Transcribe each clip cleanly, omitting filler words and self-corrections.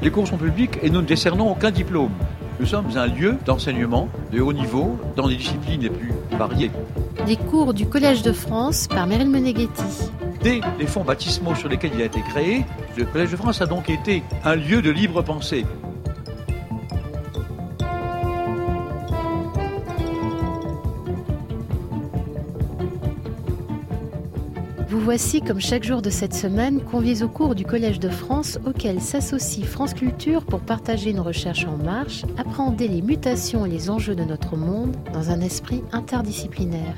Les cours sont publics et nous ne décernons aucun diplôme. Nous sommes un lieu d'enseignement de haut niveau dans des disciplines les plus variées. Les cours du Collège de France par Meryl Meneghetti. Dès les fonds baptismaux sur lesquels il a été créé, le Collège de France a donc été un lieu de libre pensée. Vous voici, comme chaque jour de cette semaine, conviés au cours du Collège de France auquel s'associe France Culture pour partager une recherche en marche, appréhender les mutations et les enjeux de notre monde dans un esprit interdisciplinaire.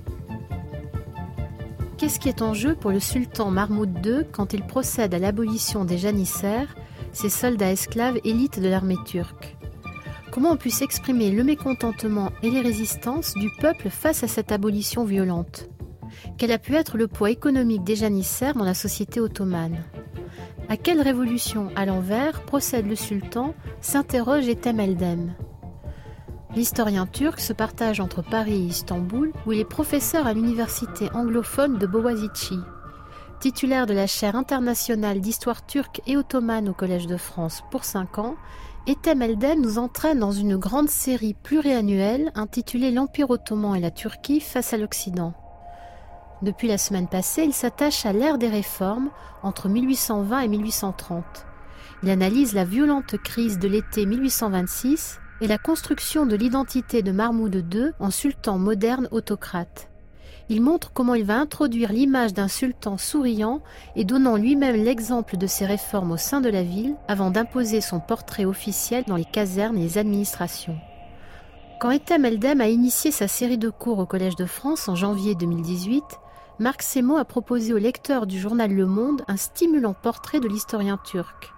Qu'est-ce qui est en jeu pour le sultan Mahmoud II quand il procède à l'abolition des janissaires, ces soldats esclaves élites de l'armée turque ? Comment on pu s'exprimer le mécontentement et les résistances du peuple face à cette abolition violente ? Quel a pu être le poids économique des janissaires dans la société ottomane ? À quelle révolution à l'envers procède le sultan, s'interroge Ethem Eldem. L'historien turc se partage entre Paris et Istanbul, où il est professeur à l'université anglophone de Boğaziçi. Titulaire de la chaire internationale d'histoire turque et ottomane au Collège de France pour 5 ans, Ethem Eldem nous entraîne dans une grande série pluriannuelle intitulée L'Empire ottoman et la Turquie face à l'Occident. Depuis la semaine passée, il s'attache à l'ère des réformes entre 1820 et 1830. Il analyse la violente crise de l'été 1826 et la construction de l'identité de Mahmoud II en sultan moderne autocrate. Il montre comment il va introduire l'image d'un sultan souriant et donnant lui-même l'exemple de ses réformes au sein de la ville avant d'imposer son portrait officiel dans les casernes et les administrations. Quand Ethem Eldem a initié sa série de cours au Collège de France en janvier 2018, Marc Semo a proposé aux lecteurs du journal Le Monde un stimulant portrait de l'historien turc.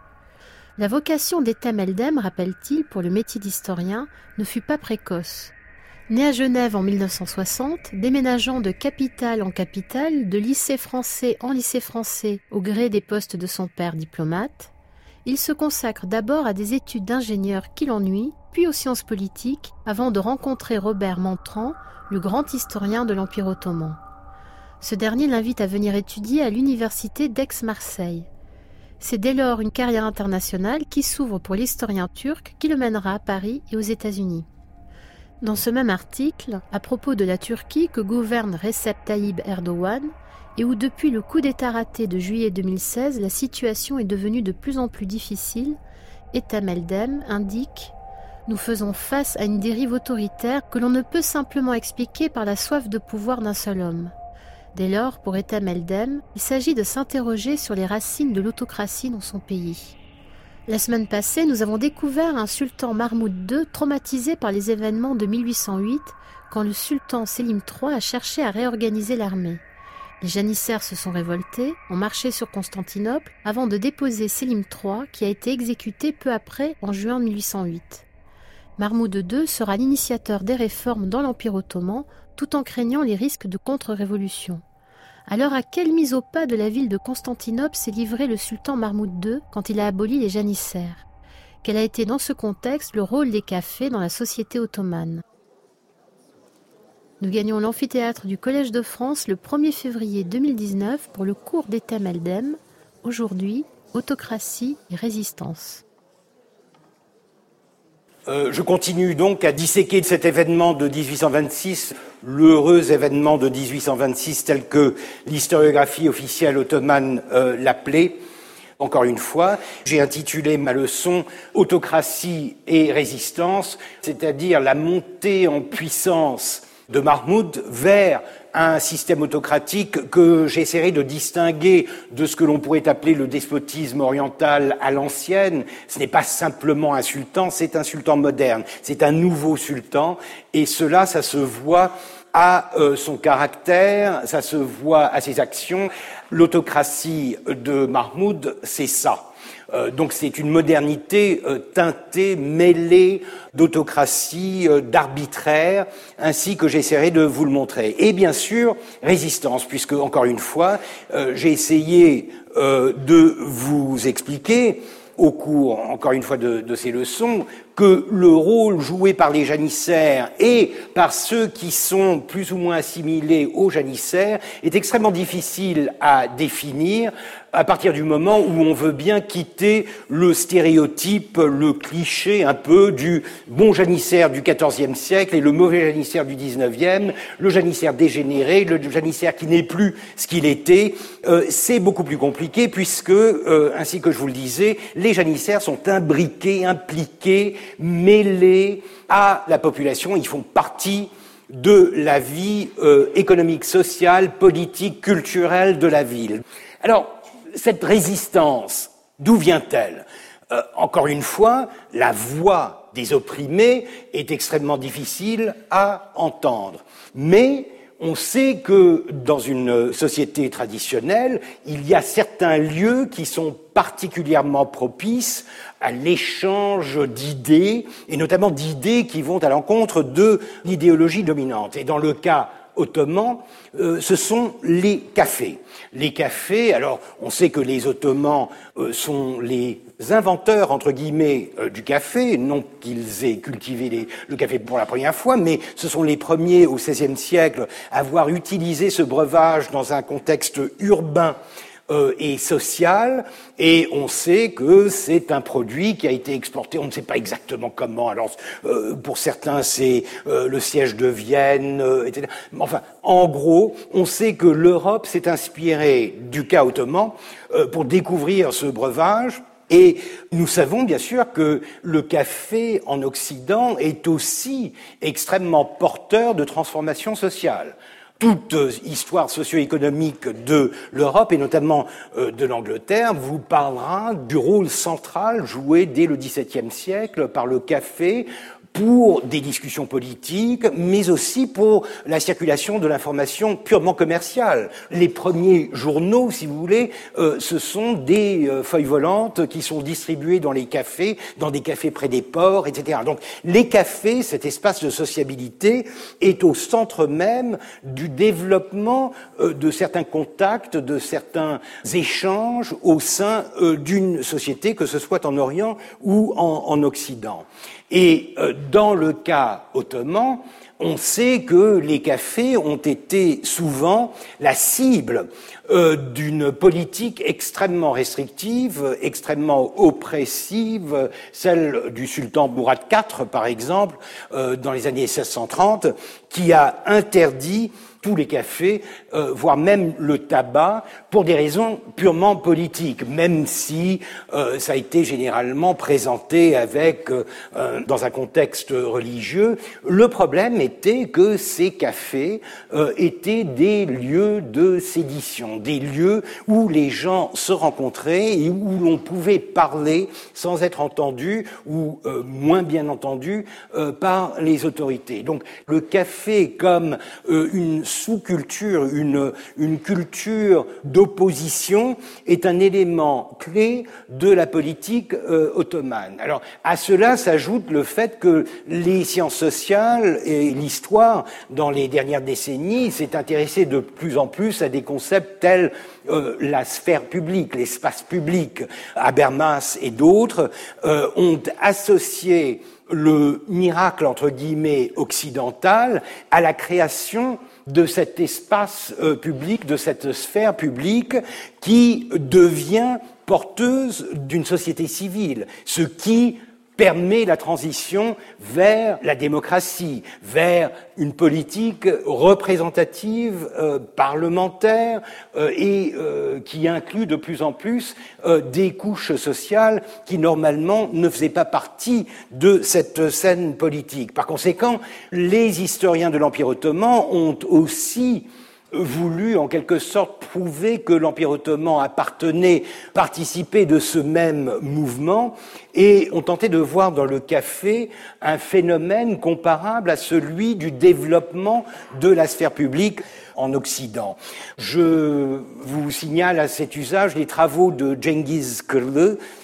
La vocation d'Ethem Eldem, rappelle-t-il, pour le métier d'historien, ne fut pas précoce. Né à Genève en 1960, déménageant de capitale en capitale, de lycée français en lycée français au gré des postes de son père diplomate, il se consacre d'abord à des études d'ingénieur qui l'ennuient, puis aux sciences politiques, avant de rencontrer Robert Mantran, le grand historien de l'Empire ottoman. Ce dernier l'invite à venir étudier à l'université d'Aix-Marseille. C'est dès lors une carrière internationale qui s'ouvre pour l'historien turc qui le mènera à Paris et aux États-Unis. Dans ce même article, à propos de la Turquie que gouverne Recep Tayyip Erdogan, et où depuis le coup d'État raté de juillet 2016, la situation est devenue de plus en plus difficile, Ethem Eldem indique « Nous faisons face à une dérive autoritaire que l'on ne peut simplement expliquer par la soif de pouvoir d'un seul homme. » Dès lors, pour Ethem Eldem, il s'agit de s'interroger sur les racines de l'autocratie dans son pays. La semaine passée, nous avons découvert un sultan Mahmoud II traumatisé par les événements de 1808, quand le sultan Selim III a cherché à réorganiser l'armée. Les janissaires se sont révoltés, ont marché sur Constantinople, avant de déposer Selim III, qui a été exécuté peu après, en juin 1808. Mahmoud II sera l'initiateur des réformes dans l'Empire ottoman, tout en craignant les risques de contre-révolution. Alors à quelle mise au pas de la ville de Constantinople s'est livré le sultan Mahmoud II quand il a aboli les janissaires ? Quel a été dans ce contexte le rôle des cafés dans la société ottomane ? Nous gagnons l'amphithéâtre du Collège de France le 1er février 2019 pour le cours d'Ethem Eldem. Aujourd'hui, autocratie et résistance. Je continue donc à disséquer cet événement de 1826, l'heureux événement de 1826 tel que l'historiographie officielle ottomane l'appelait. Encore une fois, j'ai intitulé ma leçon « Autocratie et résistance », c'est-à-dire la montée en puissance de Mahmoud vers un système autocratique que j'essaierai de distinguer de ce que l'on pourrait appeler le despotisme oriental à l'ancienne. Ce n'est pas simplement un sultan, c'est un sultan moderne, c'est un nouveau sultan, et cela, ça se voit à son caractère, ça se voit à ses actions. L'autocratie de Mahmoud, c'est ça. Donc c'est une modernité teintée, mêlée d'autocratie, d'arbitraire, ainsi que j'essaierai de vous le montrer. Et bien sûr, résistance, puisque, encore une fois, j'ai essayé de vous expliquer au cours, encore une fois, de ces leçons, que le rôle joué par les janissaires et par ceux qui sont plus ou moins assimilés aux janissaires est extrêmement difficile à définir à partir du moment où on veut bien quitter le stéréotype, le cliché un peu du bon janissaire du XIVe siècle et le mauvais janissaire du XIXe, le janissaire dégénéré, le janissaire qui n'est plus ce qu'il était. C'est beaucoup plus compliqué puisque, ainsi que je vous le disais, les janissaires sont imbriqués, impliqués, mêlés à la population. Ils font partie de la vie économique, sociale, politique, culturelle de la ville. Alors, cette résistance, d'où vient-elle ? Encore une fois, la voix des opprimés est extrêmement difficile à entendre. Mais on sait que dans une société traditionnelle, il y a certains lieux qui sont particulièrement propices à l'échange d'idées, et notamment d'idées qui vont à l'encontre de l'idéologie dominante. Et dans le cas ottoman, ce sont les cafés. Les cafés, alors on sait que les Ottomans sont les inventeurs, entre guillemets, du café, non qu'ils aient cultivé le café pour la première fois, mais ce sont les premiers au XVIe siècle à avoir utilisé ce breuvage dans un contexte urbain et social, et on sait que c'est un produit qui a été exporté, on ne sait pas exactement comment, alors pour certains c'est le siège de Vienne, etc. Enfin, en gros, on sait que l'Europe s'est inspirée du cas ottoman pour découvrir ce breuvage, et nous savons bien sûr que le café en Occident est aussi extrêmement porteur de transformations sociales. Toute histoire socio-économique de l'Europe, et notamment de l'Angleterre, vous parlera du rôle central joué dès le XVIIe siècle par le café pour des discussions politiques, mais aussi pour la circulation de l'information purement commerciale. Les premiers journaux, si vous voulez, ce sont des feuilles volantes qui sont distribuées dans les cafés, dans des cafés près des ports, etc. Donc les cafés, cet espace de sociabilité, est au centre même du développement de certains contacts, de certains échanges au sein d'une société, que ce soit en Orient ou en Occident. Et dans le cas ottoman, on sait que les cafés ont été souvent la cible d'une politique extrêmement restrictive, extrêmement oppressive, celle du sultan Mourad IV, par exemple, dans les années 1630, qui a interdit tous les cafés, voire même le tabac, pour des raisons purement politiques, même si ça a été généralement présenté avec dans un contexte religieux. Le problème était que ces cafés étaient des lieux de sédition, des lieux où les gens se rencontraient et où l'on pouvait parler sans être entendu ou moins bien entendu par les autorités. Donc le café comme une sous-culture, une culture d'opposition est un élément clé de la politique ottomane. Alors, à cela s'ajoute le fait que les sciences sociales et l'histoire, dans les dernières décennies, s'est intéressée de plus en plus à des concepts tels la sphère publique, l'espace public. Habermas et d'autres ont associé le miracle, entre guillemets, occidental à la création de cet espace public, de cette sphère publique qui devient porteuse d'une société civile, ce qui permet la transition vers la démocratie, vers une politique représentative, parlementaire, et qui inclut de plus en plus des couches sociales qui normalement ne faisaient pas partie de cette scène politique. Par conséquent, les historiens de l'Empire ottoman ont aussi voulu en quelque sorte prouver que l'Empire ottoman participait de ce même mouvement, et ont tenté de voir dans le café un phénomène comparable à celui du développement de la sphère publique en Occident. Je vous signale à cet usage les travaux de Cengiz Kırlı,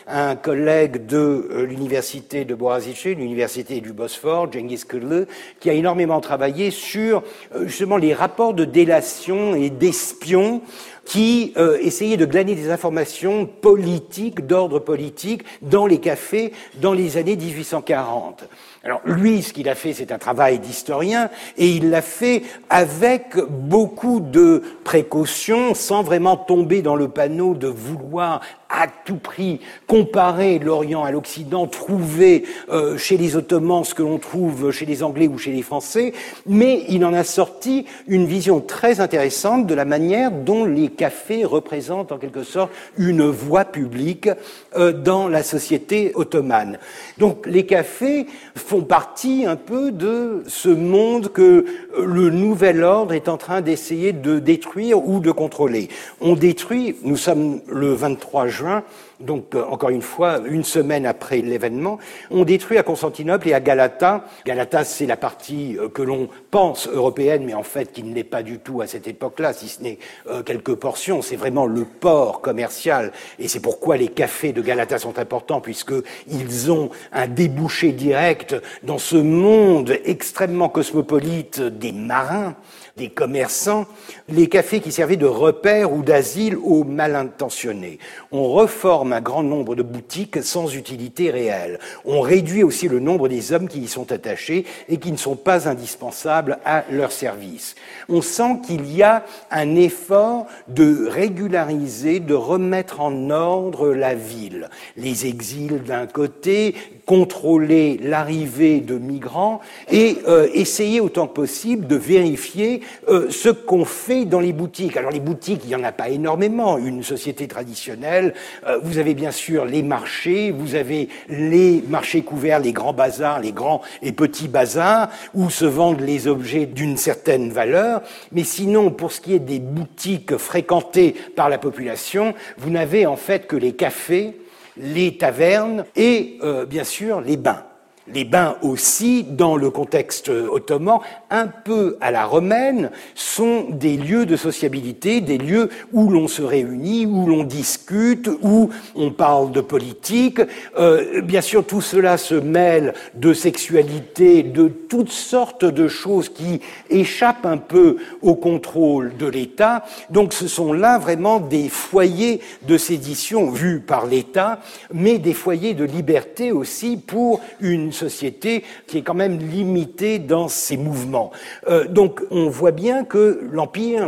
un collègue de l'université de Boğaziçi, l'université du Bosphore, Cengiz Kırlı, qui a énormément travaillé sur justement les rapports de délation et d'espions qui essayaient de glaner des informations politiques, d'ordre politique, dans les cafés dans les années 1840. Alors lui, ce qu'il a fait, c'est un travail d'historien, et il l'a fait avec beaucoup de précautions, sans vraiment tomber dans le panneau de vouloir à tout prix comparer l'Orient à l'Occident, trouver chez les Ottomans ce que l'on trouve chez les Anglais ou chez les Français, mais il en a sorti une vision très intéressante de la manière dont les cafés représentent en quelque sorte une voie publique dans la société ottomane. Donc les cafés font partie un peu de ce monde que le nouvel ordre est en train d'essayer de détruire ou de contrôler. On détruit, nous sommes le 23 juin, donc encore une fois, une semaine après l'événement, on détruit à Constantinople et à Galata. Galata, c'est la partie que l'on pense européenne, mais en fait qui ne l'est pas du tout à cette époque-là, si ce n'est quelques portions. C'est vraiment le port commercial, et c'est pourquoi les cafés de Galata sont importants, puisqu'ils ont un débouché direct dans ce monde extrêmement cosmopolite des marins, des commerçants, les cafés qui servaient de repère ou d'asile aux mal intentionnés. On reforme un grand nombre de boutiques sans utilité réelle. On réduit aussi le nombre des hommes qui y sont attachés et qui ne sont pas indispensables à leur service. On sent qu'il y a un effort de régulariser, de remettre en ordre la ville. Les exils d'un côté, contrôler l'arrivée de migrants et essayer autant que possible de vérifier ce qu'on fait dans les boutiques. Alors les boutiques, il n'y en a pas énormément. Une société traditionnelle, vous avez bien sûr les marchés, vous avez les marchés couverts, les grands bazars, les grands et petits bazars, où se vendent les objets d'une certaine valeur. Mais sinon, pour ce qui est des boutiques fréquentées par la population, vous n'avez en fait que les cafés, les tavernes et bien sûr les bains. Les bains aussi, dans le contexte ottoman, un peu à la romaine, sont des lieux de sociabilité, des lieux où l'on se réunit, où l'on discute, où on parle de politique. Bien sûr, tout cela se mêle de sexualité, de toutes sortes de choses qui échappent un peu au contrôle de l'État. Donc ce sont là vraiment des foyers de sédition vus par l'État, mais des foyers de liberté aussi pour une société qui est quand même limitée dans ses mouvements. Donc on voit bien que l'Empire,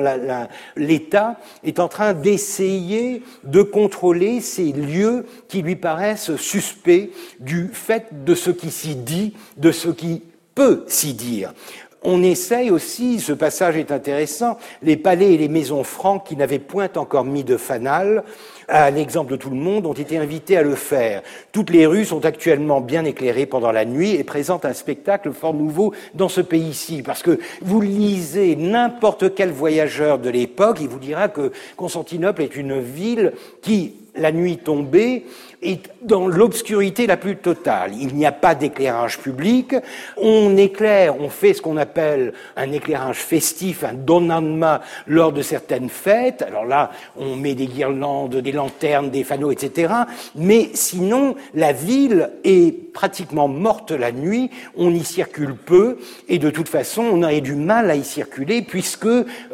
l'État, est en train d'essayer de contrôler ces lieux qui lui paraissent suspects du fait de ce qui s'y dit, de ce qui peut s'y dire. On essaye aussi, ce passage est intéressant, les palais et les maisons franques qui n'avaient point encore mis de fanal, à l'exemple de tout le monde, ont été invités à le faire. Toutes les rues sont actuellement bien éclairées pendant la nuit et présentent un spectacle fort nouveau dans ce pays-ci. Parce que vous lisez n'importe quel voyageur de l'époque, il vous dira que Constantinople est une ville qui, la nuit tombée, est dans l'obscurité la plus totale. Il n'y a pas d'éclairage public. On éclaire, on fait ce qu'on appelle un éclairage festif, un donanma, lors de certaines fêtes. Alors là, on met des guirlandes, des lanternes, des fanaux, etc. Mais sinon, la ville est pratiquement morte la nuit. On y circule peu. Et de toute façon, on aurait du mal à y circuler puisque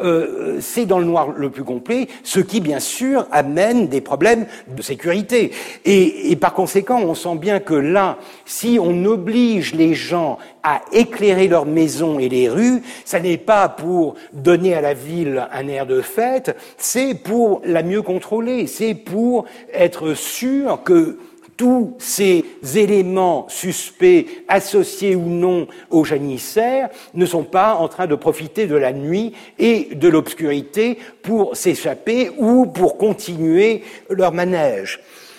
c'est dans le noir le plus complet, ce qui, bien sûr, amène des problèmes de sécurité. Et par conséquent, on sent bien que là, si on oblige les gens à éclairer leurs maisons et les rues, ça n'est pas pour donner à la ville un air de fête, c'est pour la mieux contrôler, c'est pour être sûr que tous ces éléments suspects, associés ou non aux janissaires, ne sont pas en train de profiter de la nuit et de l'obscurité pour s'échapper ou pour continuer leur manège.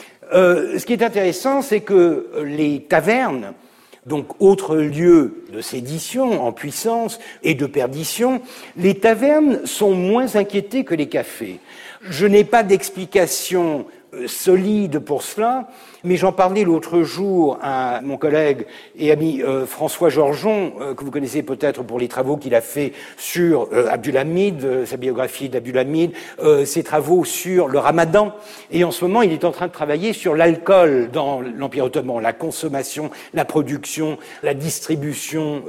Ce qui est intéressant, c'est que les tavernes, donc autre lieu de sédition en puissance et de perdition, les tavernes sont moins inquiétées que les cafés. Je n'ai pas d'explication solide pour cela, mais j'en parlais l'autre jour à mon collègue et ami François Georgeon, que vous connaissez peut-être pour les travaux qu'il a fait sur Abdulhamid, sa biographie d'Abdulhamid, ses travaux sur le Ramadan, et en ce moment il est en train de travailler sur l'alcool dans l'Empire ottoman, la consommation, la production, la distribution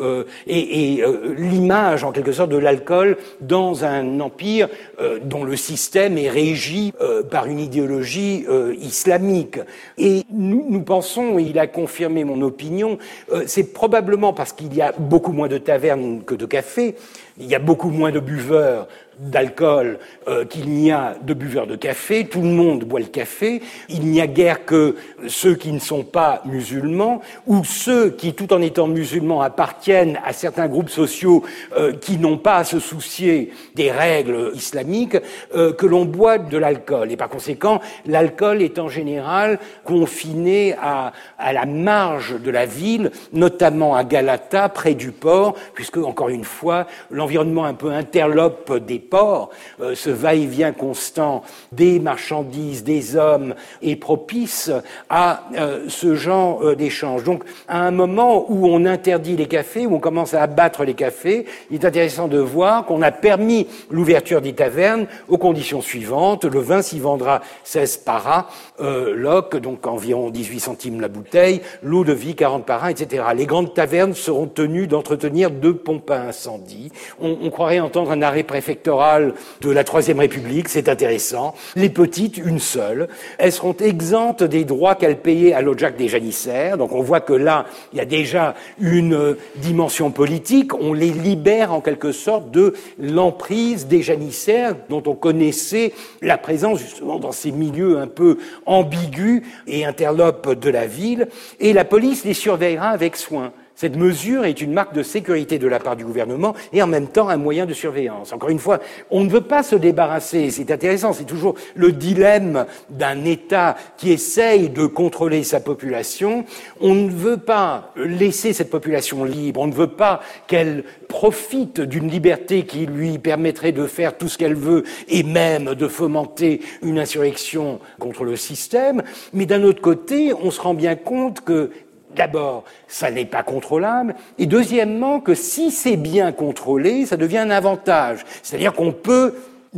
et l'image en quelque sorte de l'alcool dans un empire dont le système est régi par une idéologie islamique. Et nous pensons, et il a confirmé mon opinion, c'est probablement parce qu'il y a beaucoup moins de tavernes que de cafés, il y a beaucoup moins de buveurs d'alcool qu'il n'y a de buveurs de café. Tout le monde boit le café. Il n'y a guère que ceux qui ne sont pas musulmans ou ceux qui, tout en étant musulmans, appartiennent à certains groupes sociaux qui n'ont pas à se soucier des règles islamiques, que l'on boit de l'alcool. Et par conséquent, l'alcool est en général confiné à la marge de la ville, notamment à Galata, près du port, puisque, encore une fois, l'environnement un peu interlope des ports, ce va-et-vient constant des marchandises, des hommes, est propice à ce genre d'échange. Donc, à un moment où on interdit les cafés, où on commence à abattre les cafés, il est intéressant de voir qu'on a permis l'ouverture des tavernes aux conditions suivantes. Le vin s'y vendra 16 paras, l'oc, donc environ 18 centimes la bouteille, l'eau de vie 40 paras, etc. Les grandes tavernes seront tenues d'entretenir 2 pompes à incendie. On croirait entendre un arrêt préfectoral de la Troisième République, c'est intéressant. Les petites, une seule. Elles seront exemptes des droits qu'elles payaient à l'Odjak des janissaires. Donc on voit que là, il y a déjà une dimension politique. On les libère en quelque sorte de l'emprise des janissaires dont on connaissait la présence justement dans ces milieux un peu ambigus et interlopes de la ville. Et la police les surveillera avec soin. Cette mesure est une marque de sécurité de la part du gouvernement et en même temps un moyen de surveillance. Encore une fois, on ne veut pas se débarrasser, c'est intéressant, c'est toujours le dilemme d'un État qui essaye de contrôler sa population. On ne veut pas laisser cette population libre, on ne veut pas qu'elle profite d'une liberté qui lui permettrait de faire tout ce qu'elle veut et même de fomenter une insurrection contre le système. Mais d'un autre côté, on se rend bien compte que d'abord, ça n'est pas contrôlable, et deuxièmement, que si c'est bien contrôlé, ça devient un avantage. C'est-à-dire qu'on peut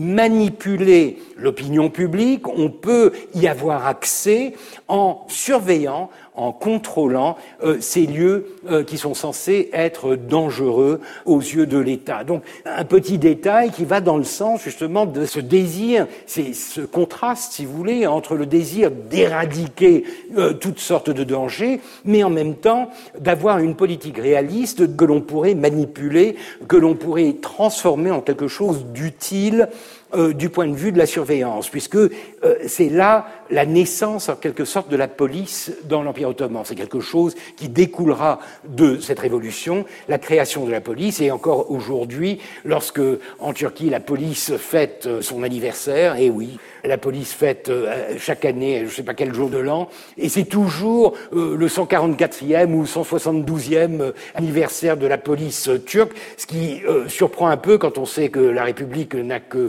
manipuler l'opinion publique, on peut y avoir accès en surveillant, en contrôlant ces lieux qui sont censés être dangereux aux yeux de l'État. Donc, un petit détail qui va dans le sens justement de ce désir, c'est ce contraste, si vous voulez, entre le désir d'éradiquer toutes sortes de dangers, mais en même temps d'avoir une politique réaliste que l'on pourrait manipuler, que l'on pourrait transformer en quelque chose d'utile du point de vue de la surveillance, puisque c'est là la naissance, en quelque sorte, de la police dans l'Empire ottoman. C'est quelque chose qui découlera de cette révolution, la création de la police, et encore aujourd'hui, lorsque, en Turquie, la police fête son anniversaire, et oui, la police fête chaque année, je ne sais pas quel jour de l'an, et c'est toujours le 144e ou 172e anniversaire de la police turque, ce qui surprend un peu quand on sait que la République n'a que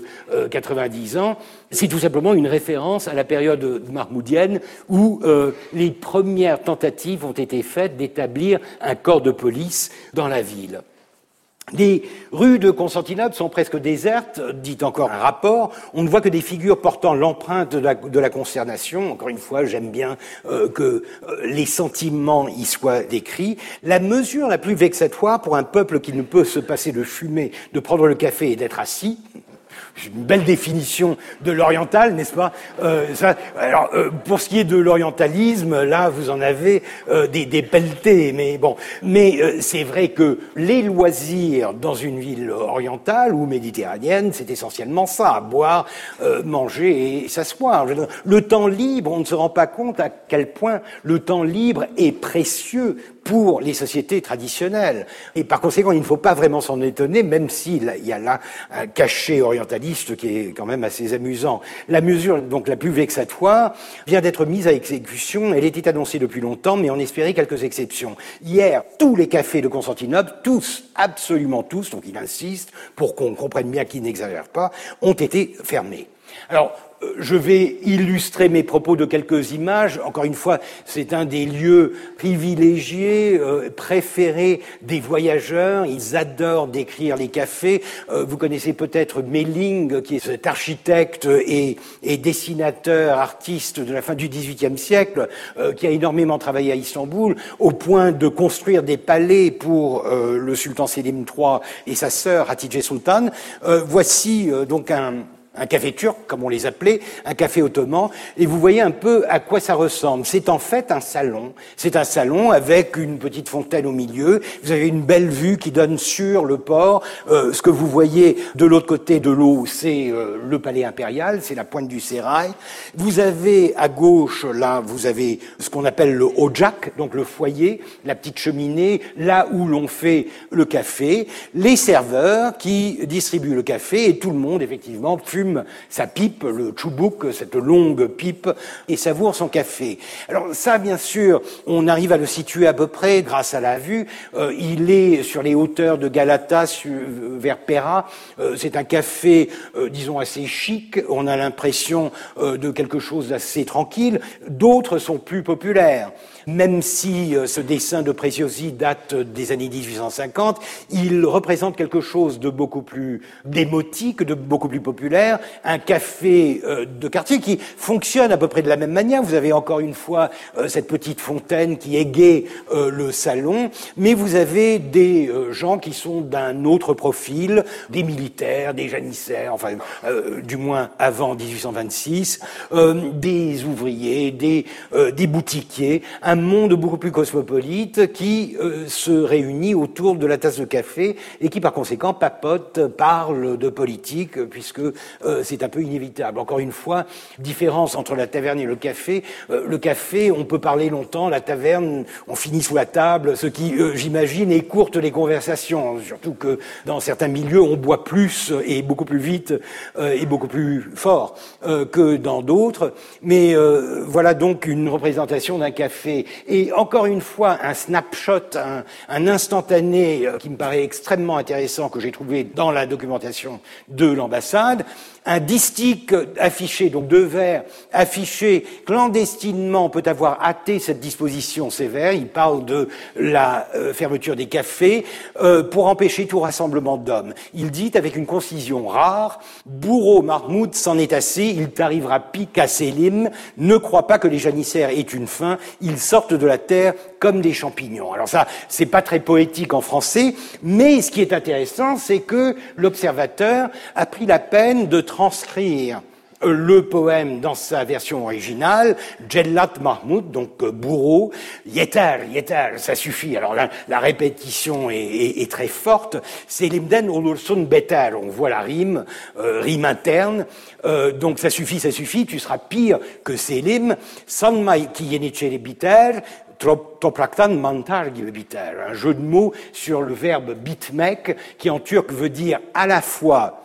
90 ans. C'est tout simplement une référence à la période mahmoudienne où les premières tentatives ont été faites d'établir un corps de police dans la ville. Les rues de Constantinople sont presque désertes, dit encore un rapport. On ne voit que des figures portant l'empreinte de la consternation. Encore une fois, j'aime bien que les sentiments y soient décrits. La mesure la plus vexatoire pour un peuple qui ne peut se passer de fumer, de prendre le café et d'être assis. Une belle définition de l'oriental, n'est-ce pas Alors, pour ce qui est de l'orientalisme, là, vous en avez des pelletés, mais bon. Mais c'est vrai que les loisirs dans une ville orientale ou méditerranéenne, c'est essentiellement ça, boire, manger et s'asseoir. Le temps libre, on ne se rend pas compte à quel point le temps libre est précieux pour les sociétés traditionnelles. Et par conséquent, il ne faut pas vraiment s'en étonner, même s'il y a là un cachet orientaliste qui est quand même assez amusant. La mesure, donc la plus vexatoire, vient d'être mise à exécution. Elle était annoncée depuis longtemps, mais on espérait quelques exceptions. Hier, tous les cafés de Constantinople, tous, absolument tous, donc il insiste, pour qu'on comprenne bien qu'il n'exagère pas, ont été fermés. Alors, je vais illustrer mes propos de quelques images. Encore une fois, c'est un des lieux privilégiés, préférés des voyageurs. Ils adorent décrire les cafés. Vous connaissez peut-être Melling, qui est cet architecte et dessinateur, artiste de la fin du XVIIIe siècle, qui a énormément travaillé à Istanbul, au point de construire des palais pour le sultan Selim III et sa sœur Hatice Sultan. Voici donc un café turc, comme on les appelait, un café ottoman, et vous voyez un peu à quoi ça ressemble. C'est en fait un salon. C'est un salon avec une petite fontaine au milieu. Vous avez une belle vue qui donne sur le port. Ce que vous voyez de l'autre côté de l'eau, c'est le palais impérial, c'est la pointe du sérail. Vous avez à gauche, là, vous avez ce qu'on appelle le ocak, donc le foyer, la petite cheminée, là où l'on fait le café, les serveurs qui distribuent le café, et tout le monde, effectivement, fume sa pipe, le tchoubouk, cette longue pipe, et savoure son café. Alors ça, bien sûr, on arrive à le situer à peu près grâce à la vue. Il est sur les hauteurs de Galata, vers Pera. C'est un café, disons, assez chic. On a l'impression de quelque chose d'assez tranquille. D'autres sont plus populaires. Même si ce dessin de Preziosi date des années 1850, il représente quelque chose de beaucoup plus démotique, de beaucoup plus populaire, un café de quartier qui fonctionne à peu près de la même manière. Vous avez encore une fois cette petite fontaine qui égaie le salon, mais vous avez des gens qui sont d'un autre profil, des militaires, des janissaires, enfin du moins avant 1826, des ouvriers, des boutiquiers, un monde beaucoup plus cosmopolite qui se réunit autour de la tasse de café et qui par conséquent papote, parle de politique, puisque c'est un peu inévitable. Encore une fois, différence entre la taverne et le café. Le café, on peut parler longtemps, la taverne, on finit sous la table, ce qui, j'imagine, écourte les conversations, surtout que dans certains milieux, on boit plus et beaucoup plus vite et beaucoup plus fort que dans d'autres. Mais voilà donc une représentation d'un café. Et encore une fois, un snapshot, un instantané qui me paraît extrêmement intéressant, que j'ai trouvé dans la documentation de l'ambassade. Un distique affiché, donc 2 vers affichés clandestinement, peut avoir hâté cette disposition sévère. Il parle de la fermeture des cafés pour empêcher tout rassemblement d'hommes. Il dit avec une concision rare: Bourreau Mahmoud s'en est assez, il t'arrivera pis qu'à Selim, ne crois pas que les janissaires aient une fin, ils sortent de la terre comme des champignons. Alors ça, c'est pas très poétique en français, mais ce qui est intéressant, c'est que l'observateur a pris la peine de transcrire le poème dans sa version originale, Jellat Mahmoud, donc bourreau, yeter, ça suffit. Alors là, la répétition est très forte. Selimden olursun beter, on voit la rime interne. Donc ça suffit, tu seras pire que Selim. Sanmay ki yenicheri biter, topraktan mantar gibi biter. Un jeu de mots sur le verbe bitmek, qui en turc veut dire à la fois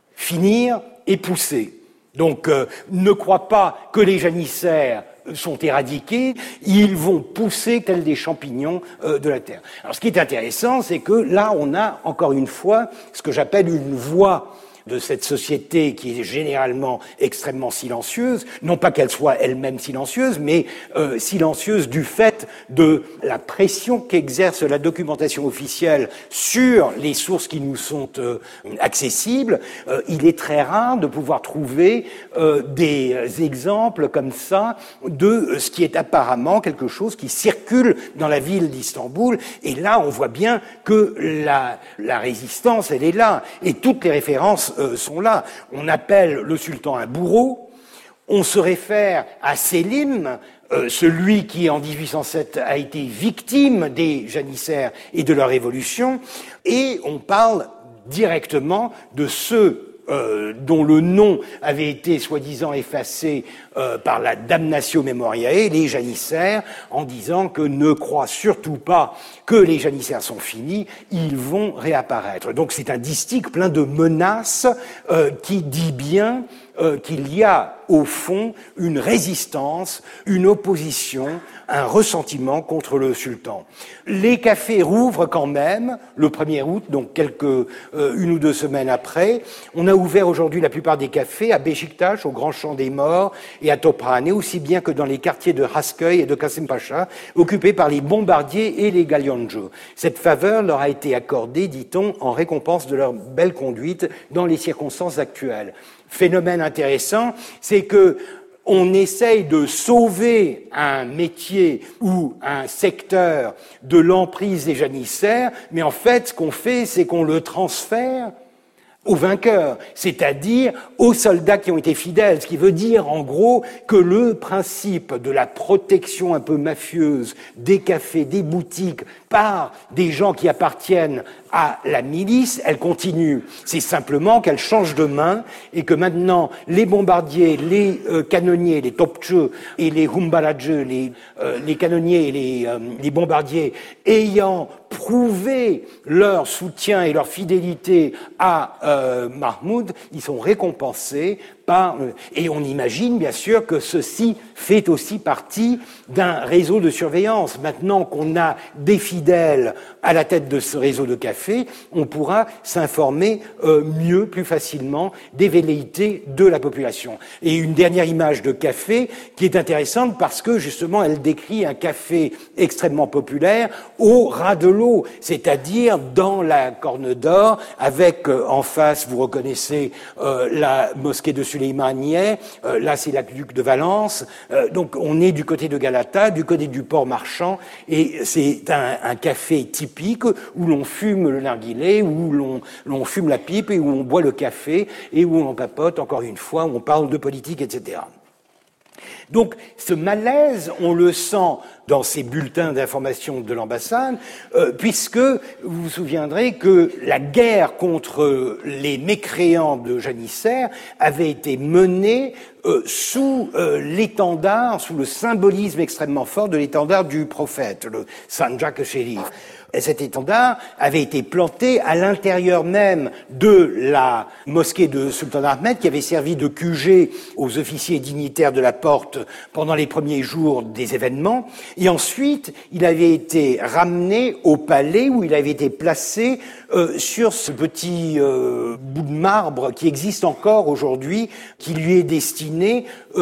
finir et pousser. Donc, ne crois pas que les janissaires sont éradiqués, ils vont pousser tels des champignons de la terre. Alors, ce qui est intéressant, c'est que là, on a encore une fois ce que j'appelle une voix de cette société qui est généralement extrêmement silencieuse, non pas qu'elle soit elle-même silencieuse, mais silencieuse du fait de la pression qu'exerce la documentation officielle sur les sources qui nous sont accessibles. Il est très rare de pouvoir trouver des exemples comme ça de ce qui est apparemment quelque chose qui circule dans la ville d'Istanbul. Et là, on voit bien que la résistance, elle est là. Et toutes les références sont là. On appelle le sultan un bourreau, on se réfère à Selim, celui qui en 1807 a été victime des janissaires et de leur révolution, et on parle directement de ceux dont le nom avait été soi-disant effacé par la damnatio memoriae, les janissaires, en disant que ne crois surtout pas que les janissaires sont finis, ils vont réapparaître. Donc c'est un distique plein de menaces qui dit bien qu'il y a au fond une résistance, une opposition, un ressentiment contre le sultan. Les cafés rouvrent quand même le 1er août, donc une ou deux semaines après. On a ouvert aujourd'hui la plupart des cafés à Beşiktaş, au Grand Champ des Morts, et à Toprane, aussi bien que dans les quartiers de Hasköy et de Kasım Paşa, occupés par les bombardiers et les galyoncu. Cette faveur leur a été accordée, dit-on, en récompense de leur belle conduite dans les circonstances actuelles. Phénomène intéressant, c'est que on essaye de sauver un métier ou un secteur de l'emprise des janissaires, mais en fait, ce qu'on fait, c'est qu'on le transfère aux vainqueurs, c'est-à-dire aux soldats qui ont été fidèles, ce qui veut dire en gros que le principe de la protection un peu mafieuse des cafés, des boutiques, par des gens qui appartiennent à la milice, elle continue. C'est simplement qu'elle change de main et que maintenant les bombardiers, les canonniers, les topçu et les humbaracı, les canonniers et les bombardiers ayant prouvé leur soutien et leur fidélité à Mahmoud, ils sont récompensés et on imagine bien sûr que ceci fait aussi partie d'un réseau de surveillance. Maintenant qu'on a des fidèles à la tête de ce réseau de café, on pourra s'informer mieux, plus facilement des velléités de la population. Et une dernière image de café qui est intéressante parce que justement elle décrit un café extrêmement populaire au ras de l'eau, c'est-à-dire dans la Corne d'Or, avec en face, vous reconnaissez la mosquée de Süleymaniyye, là c'est l'aqueduc de Valence, donc on est du côté de Galata, du côté du port marchand, et c'est un café typique où l'on fume le narguilé, où l'on fume la pipe et où on boit le café et où on papote, encore une fois, où on parle de politique, etc. Donc ce malaise, on le sent dans ces bulletins d'information de l'ambassade, puisque vous vous souviendrez que la guerre contre les mécréants de janissaires avait été menée sous l'étendard, sous le symbolisme extrêmement fort de l'étendard du prophète, le Sancak Şerif. Et cet étendard avait été planté à l'intérieur même de la mosquée de Sultan Ahmed, qui avait servi de QG aux officiers dignitaires de la porte pendant les premiers jours des événements. Et ensuite, il avait été ramené au palais où il avait été placé sur ce petit bout de marbre qui existe encore aujourd'hui, qui lui est destiné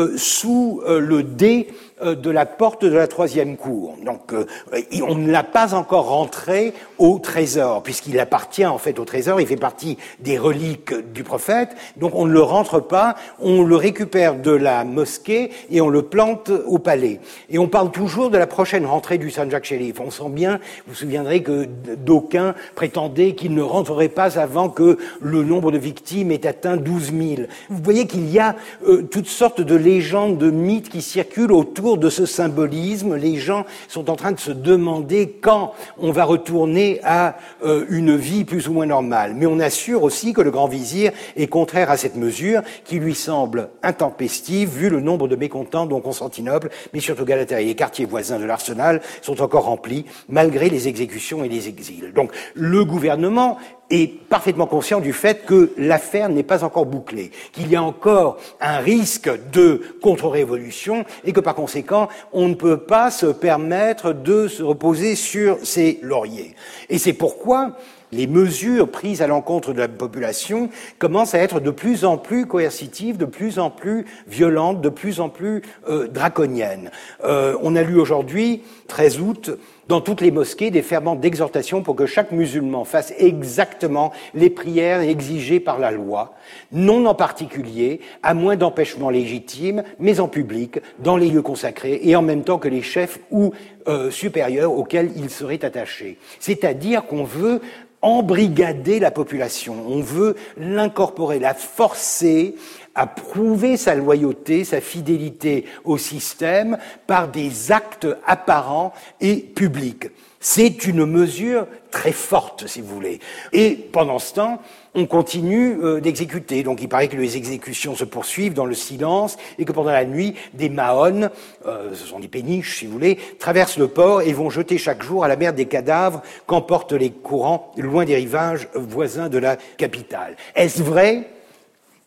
sous le dé de la porte de la 3e cour. Donc, on ne l'a pas encore rentré au trésor, puisqu'il appartient en fait au trésor, il fait partie des reliques du prophète, donc on ne le rentre pas, on le récupère de la mosquée et on le plante au palais. Et on parle toujours de la prochaine rentrée du Sancak Şerif. On sent bien, vous vous souviendrez que d'aucuns prétendaient qu'il ne rentrerait pas avant que le nombre de victimes ait atteint 12 000. Vous voyez qu'il y a toutes sortes de légendes, de mythes qui circulent autour de ce symbolisme. Les gens sont en train de se demander quand on va retourner à une vie plus ou moins normale. Mais on assure aussi que le grand vizir est contraire à cette mesure qui lui semble intempestive vu le nombre de mécontents dont Constantinople, mais surtout Galata et les quartiers voisins de l'Arsenal sont encore remplis malgré les exécutions et les exils. Donc le gouvernement est parfaitement conscient du fait que l'affaire n'est pas encore bouclée, qu'il y a encore un risque de contre-révolution et que par conséquent, on ne peut pas se permettre de se reposer sur ses lauriers. Et c'est pourquoi les mesures prises à l'encontre de la population commencent à être de plus en plus coercitives, de plus en plus violentes, de plus en plus draconiennes. On a lu aujourd'hui, 13 août, dans toutes les mosquées, des ferments d'exhortation pour que chaque musulman fasse exactement les prières exigées par la loi, non en particulier, à moins d'empêchements légitimes, mais en public, dans les lieux consacrés, et en même temps que les chefs ou supérieurs auxquels ils seraient attachés. C'est-à-dire qu'on veut embrigader la population, on veut l'incorporer, la forcer à prouver sa loyauté, sa fidélité au système par des actes apparents et publics. C'est une mesure très forte, si vous voulez. Et pendant ce temps, on continue d'exécuter. Donc il paraît que les exécutions se poursuivent dans le silence et que pendant la nuit, des mahones, ce sont des péniches si vous voulez, traversent le port et vont jeter chaque jour à la mer des cadavres qu'emportent les courants loin des rivages voisins de la capitale. Est-ce vrai ?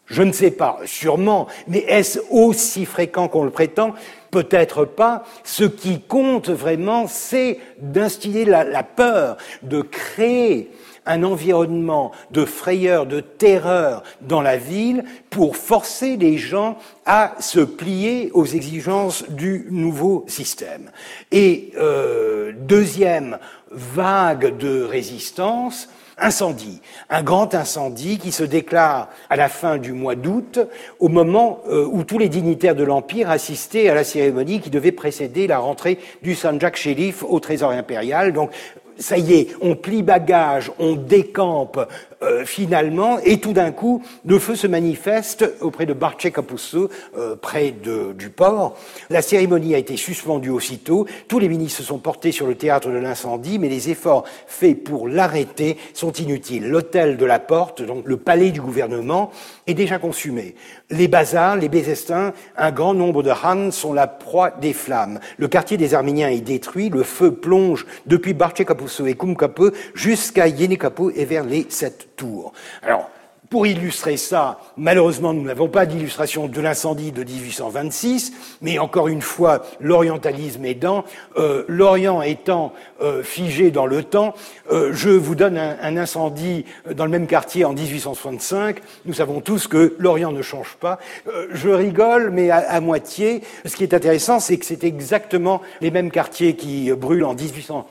Je ne sais pas, sûrement, mais est-ce aussi fréquent qu'on le prétend? Peut-être pas. Ce qui compte vraiment, c'est d'instiller la peur, de créer un environnement de frayeur, de terreur dans la ville pour forcer les gens à se plier aux exigences du nouveau système. Et deuxième vague de résistance, incendie. Un grand incendie qui se déclare à la fin du mois d'août, au moment où tous les dignitaires de l'Empire assistaient à la cérémonie qui devait précéder la rentrée du Sanjak Sherif au trésor impérial. Donc, ça y est, on plie bagage, on décampe finalement, et tout d'un coup, le feu se manifeste auprès de Barchet Kapusu, près du port. La cérémonie a été suspendue aussitôt, tous les ministres se sont portés sur le théâtre de l'incendie, mais les efforts faits pour l'arrêter sont inutiles. L'hôtel de la Porte, donc le palais du gouvernement, est déjà consumé. Les bazars, les Bézestins, un grand nombre de Han sont la proie des flammes. Le quartier des Arméniens est détruit, le feu plonge depuis Barchet Kapusu et Kumkapı jusqu'à Yenikapı et vers les 7 tours. Alors, pour illustrer ça, malheureusement, nous n'avons pas d'illustration de l'incendie de 1826, mais encore une fois, l'orientalisme aidant, l'Orient étant figé dans le temps, je vous donne un incendie dans le même quartier en 1865. Nous savons tous que l'Orient ne change pas. Je rigole, mais à moitié. Ce qui est intéressant, c'est que c'est exactement les mêmes quartiers qui brûlent en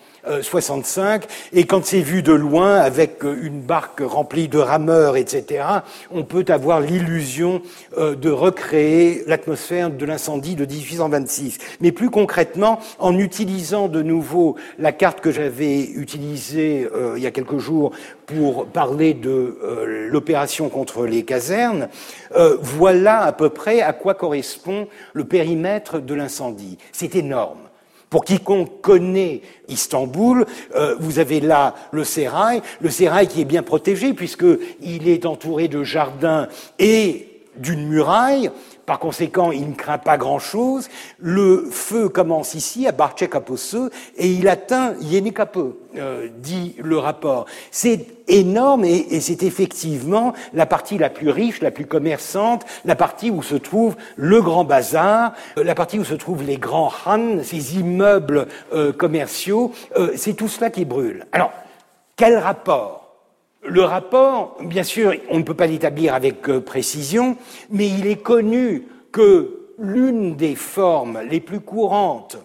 1865, et quand c'est vu de loin, avec une barque remplie de rameurs, etc., on peut avoir l'illusion de recréer l'atmosphère de l'incendie de 1826. Mais plus concrètement, en utilisant de nouveau la carte que j'avais utilisée il y a quelques jours pour parler de l'opération contre les casernes, voilà à peu près à quoi correspond le périmètre de l'incendie. C'est énorme. Pour quiconque connaît Istanbul, vous avez là le sérail qui est bien protégé puisqu'il est entouré de jardins et d'une muraille. Par conséquent, il ne craint pas grand-chose. Le feu commence ici, à Barchet Kapusu, et il atteint Yenikapı, dit le rapport. C'est énorme et c'est effectivement la partie la plus riche, la plus commerçante, la partie où se trouve le grand bazar, la partie où se trouvent les grands han, ces immeubles commerciaux. C'est tout cela qui brûle. Alors, quel rapport ? Le rapport, bien sûr, on ne peut pas l'établir avec précision, mais il est connu que l'une des formes les plus courantes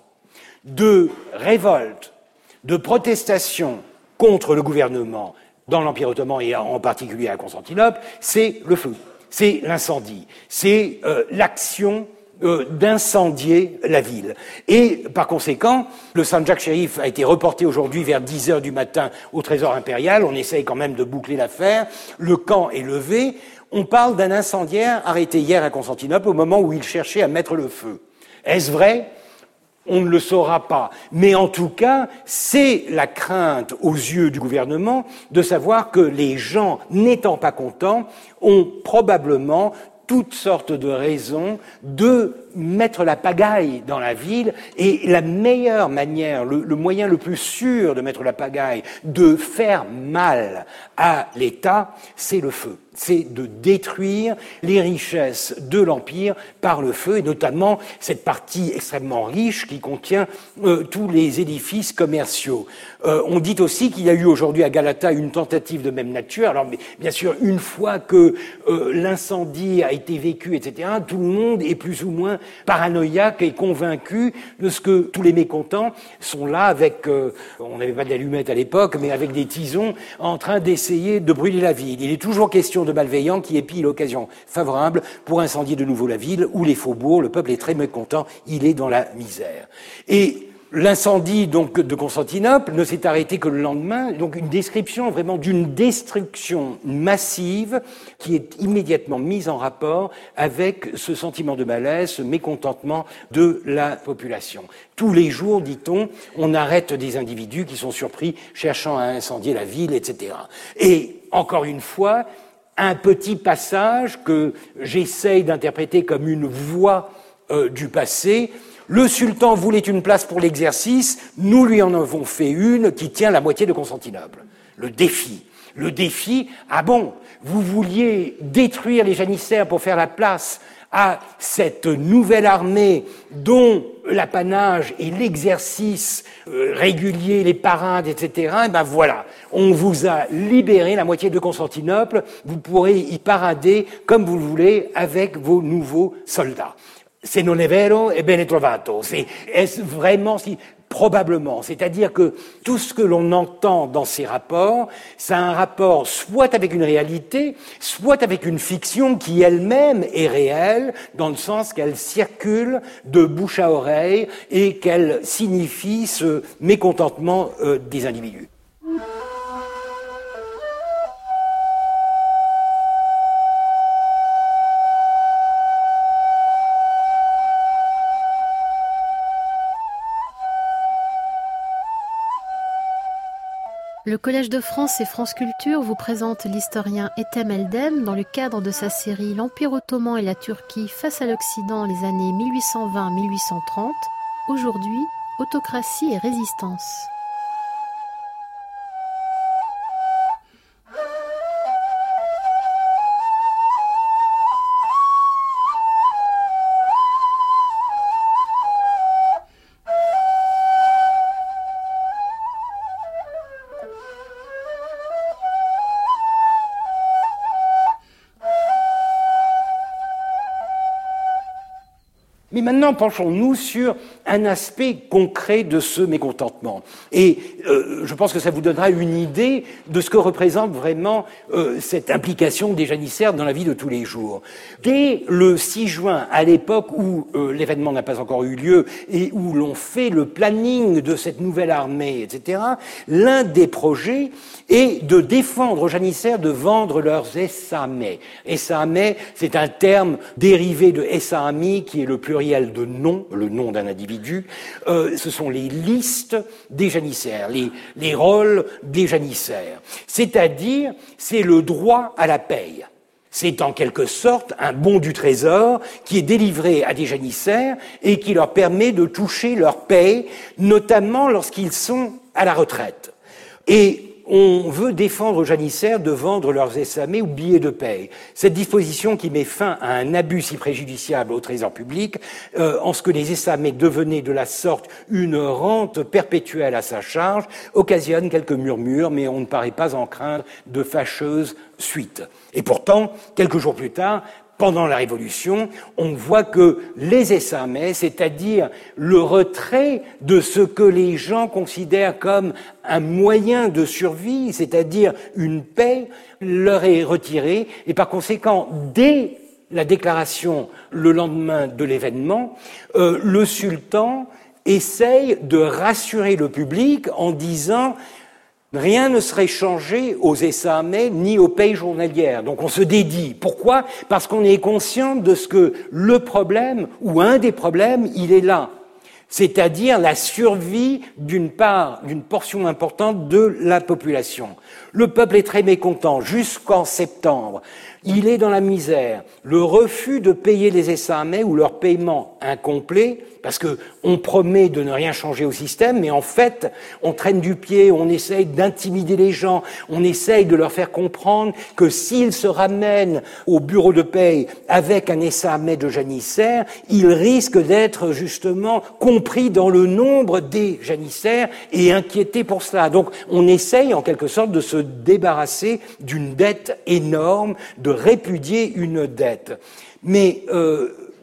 de révolte, de protestation contre le gouvernement dans l'Empire ottoman et en particulier à Constantinople, c'est le feu, c'est l'incendie, c'est l'action d'incendier la ville. Et par conséquent, le Sanjak Sherif a été reporté aujourd'hui vers 10h du matin au Trésor impérial. On essaye quand même de boucler l'affaire. Le camp est levé. On parle d'un incendiaire arrêté hier à Constantinople au moment où il cherchait à mettre le feu. Est-ce vrai ? On ne le saura pas. Mais en tout cas, c'est la crainte aux yeux du gouvernement de savoir que les gens, n'étant pas contents, ont probablement toutes sortes de raisons de mettre la pagaille dans la ville, et la meilleure manière, le moyen le plus sûr de mettre la pagaille, de faire mal à l'État, c'est le feu. C'est de détruire les richesses de l'Empire par le feu, et notamment cette partie extrêmement riche qui contient tous les édifices commerciaux. On dit aussi qu'il y a eu aujourd'hui à Galata une tentative de même nature. Alors, bien sûr, une fois que l'incendie a été vécu, etc., tout le monde est plus ou moins paranoïaque et convaincu de ce que tous les mécontents sont là avec, on n'avait pas d'allumettes à l'époque, mais avec des tisons en train d'essayer de brûler la ville. Il est toujours question de malveillants qui épient l'occasion favorable pour incendier de nouveau la ville ou les faubourgs. Le peuple est très mécontent, il est dans la misère. Et l'incendie donc de Constantinople ne s'est arrêté que le lendemain, donc une description vraiment d'une destruction massive qui est immédiatement mise en rapport avec ce sentiment de malaise, ce mécontentement de la population. Tous les jours, dit-on, on arrête des individus qui sont surpris cherchant à incendier la ville, etc. Et encore une fois, un petit passage que j'essaye d'interpréter comme une voix du passé. Le sultan voulait une place pour l'exercice, nous lui en avons fait une qui tient la moitié de Constantinople. Le défi. le défi, ah bon, vous vouliez détruire les janissaires pour faire la place à cette nouvelle armée dont l'apanage et l'exercice régulier, les parades, etc., et ben voilà, on vous a libéré la moitié de Constantinople, vous pourrez y parader comme vous le voulez avec vos nouveaux soldats. Se non è vero, è bene trovato. Est-ce vraiment si? Probablement. C'est-à-dire que tout ce que l'on entend dans ces rapports, c'est un rapport soit avec une réalité, soit avec une fiction qui elle-même est réelle, dans le sens qu'elle circule de bouche à oreille et qu'elle signifie ce mécontentement des individus. Le Collège de France et France Culture vous présente l'historien Ethem Eldem dans le cadre de sa série L'Empire ottoman et la Turquie face à l'Occident les années 1820-1830. Aujourd'hui, autocratie et résistance. Mais maintenant, penchons-nous sur un aspect concret de ce mécontentement. Et je pense que ça vous donnera une idée de ce que représente vraiment cette implication des janissaires dans la vie de tous les jours. Dès le 6 juin, à l'époque où l'événement n'a pas encore eu lieu et où l'on fait le planning de cette nouvelle armée, etc., l'un des projets est de défendre aux janissaires de vendre leurs essamais. Essamais, c'est un terme dérivé de essami, qui est le pluriel de nom, le nom d'un individu. Ce sont les listes des janissaires, les rôles des janissaires. C'est-à-dire, c'est le droit à la paye. C'est en quelque sorte un bon du trésor qui est délivré à des janissaires et qui leur permet de toucher leur paye, notamment lorsqu'ils sont à la retraite. Et on veut défendre aux janissaires de vendre leurs essamés ou billets de paye. Cette disposition qui met fin à un abus si préjudiciable au trésor public, en ce que les essamés devenaient de la sorte une rente perpétuelle à sa charge, occasionne quelques murmures, mais on ne paraît pas en craindre de fâcheuses suites. Et pourtant, quelques jours plus tard, pendant la Révolution, on voit que les essamais, c'est-à-dire le retrait de ce que les gens considèrent comme un moyen de survie, c'est-à-dire une paix, leur est retiré. Et par conséquent, dès la déclaration le lendemain de l'événement, le sultan essaye de rassurer le public en disant rien ne serait changé aux essamais ni aux payes journalières. Donc on se dédie. Pourquoi ? Parce qu'on est conscient de ce que le problème, ou un des problèmes, il est là. C'est-à-dire la survie d'une portion importante de la population. Le peuple est très mécontent jusqu'en septembre. Il est dans la misère. Le refus de payer les essamais ou leur paiement incomplet, parce que on promet de ne rien changer au système, mais en fait, on traîne du pied, on essaye d'intimider les gens, on essaye de leur faire comprendre que s'ils se ramènent au bureau de paye avec un essamais de janissaires, ils risquent d'être justement compris dans le nombre des janissaires et inquiétés pour cela. Donc, on essaye en quelque sorte de se débarrasser d'une dette énorme, de répudier une dette. Mais pourquoi ?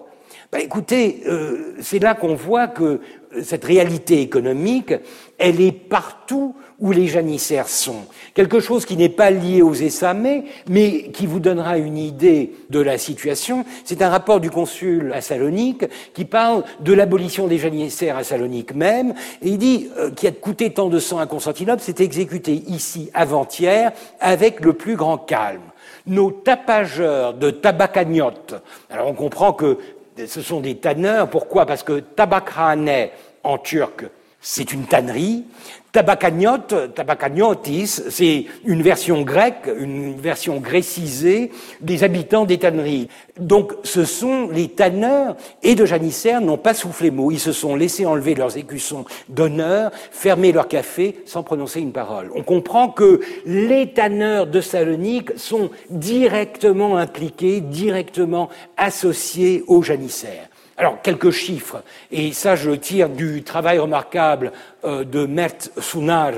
Écoutez, c'est là qu'on voit que cette réalité économique, elle est partout où les janissaires sont. Quelque chose qui n'est pas lié aux essamés, mais qui vous donnera une idée de la situation. C'est un rapport du consul à Salonique qui parle de l'abolition des janissaires à Salonique même, et il dit qui a coûté tant de sang à Constantinople, c'est exécuté ici avant-hier avec le plus grand calme. Nos tapageurs de tabacagnottes, alors on comprend que ce sont des tanneurs. Pourquoi ? Parce que tabakhane, en turc, c'est une tannerie. Tabakagnotis, c'est une version grecque, une version grécisée des habitants des tanneries. Donc ce sont les tanneurs, et de janissaires n'ont pas soufflé mot. Ils se sont laissés enlever leurs écussons d'honneur, fermer leur café sans prononcer une parole. On comprend que les tanneurs de Salonique sont directement impliqués, directement associés aux janissaires. Alors, quelques chiffres, et ça je le tire du travail remarquable de Mert Sunar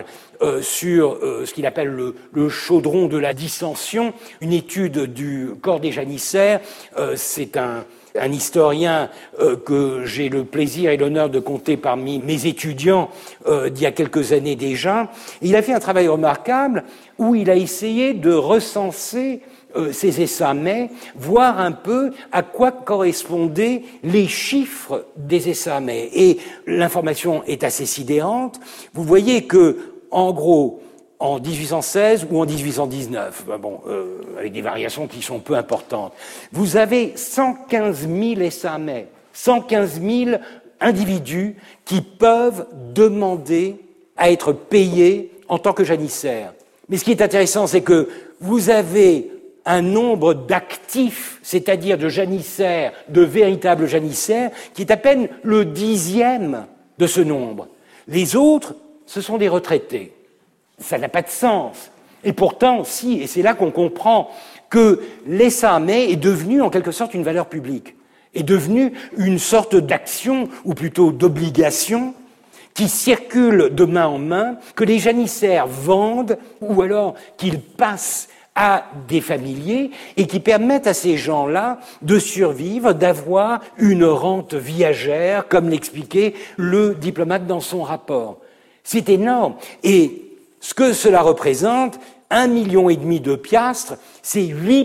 sur ce qu'il appelle le chaudron de la dissension, une étude du corps des janissaires. C'est un historien que j'ai le plaisir et l'honneur de compter parmi mes étudiants d'il y a quelques années déjà. Il a fait un travail remarquable où il a essayé de recenser ces essamais, voir un peu à quoi correspondaient les chiffres des essamais. Et l'information est assez sidérante. Vous voyez que, en gros, en 1816 ou en 1819, avec des variations qui sont peu importantes, vous avez 115 000 essamais, 115 000 individus qui peuvent demander à être payés en tant que janissaires. Mais ce qui est intéressant, c'est que vous avez un nombre d'actifs, c'est-à-dire de janissaires, de véritables janissaires, qui est à peine le 10e de ce nombre. Les autres, ce sont des retraités. Ça n'a pas de sens. Et pourtant, si, et c'est là qu'on comprend que l'essamé est devenu en quelque sorte une valeur publique, est devenu une sorte d'action, ou plutôt d'obligation, qui circule de main en main, que les janissaires vendent, ou alors qu'ils passent à des familiers et qui permettent à ces gens-là de survivre, d'avoir une rente viagère, comme l'expliquait le diplomate dans son rapport. C'est énorme. Et ce que cela représente, 1,5 million de piastres, c'est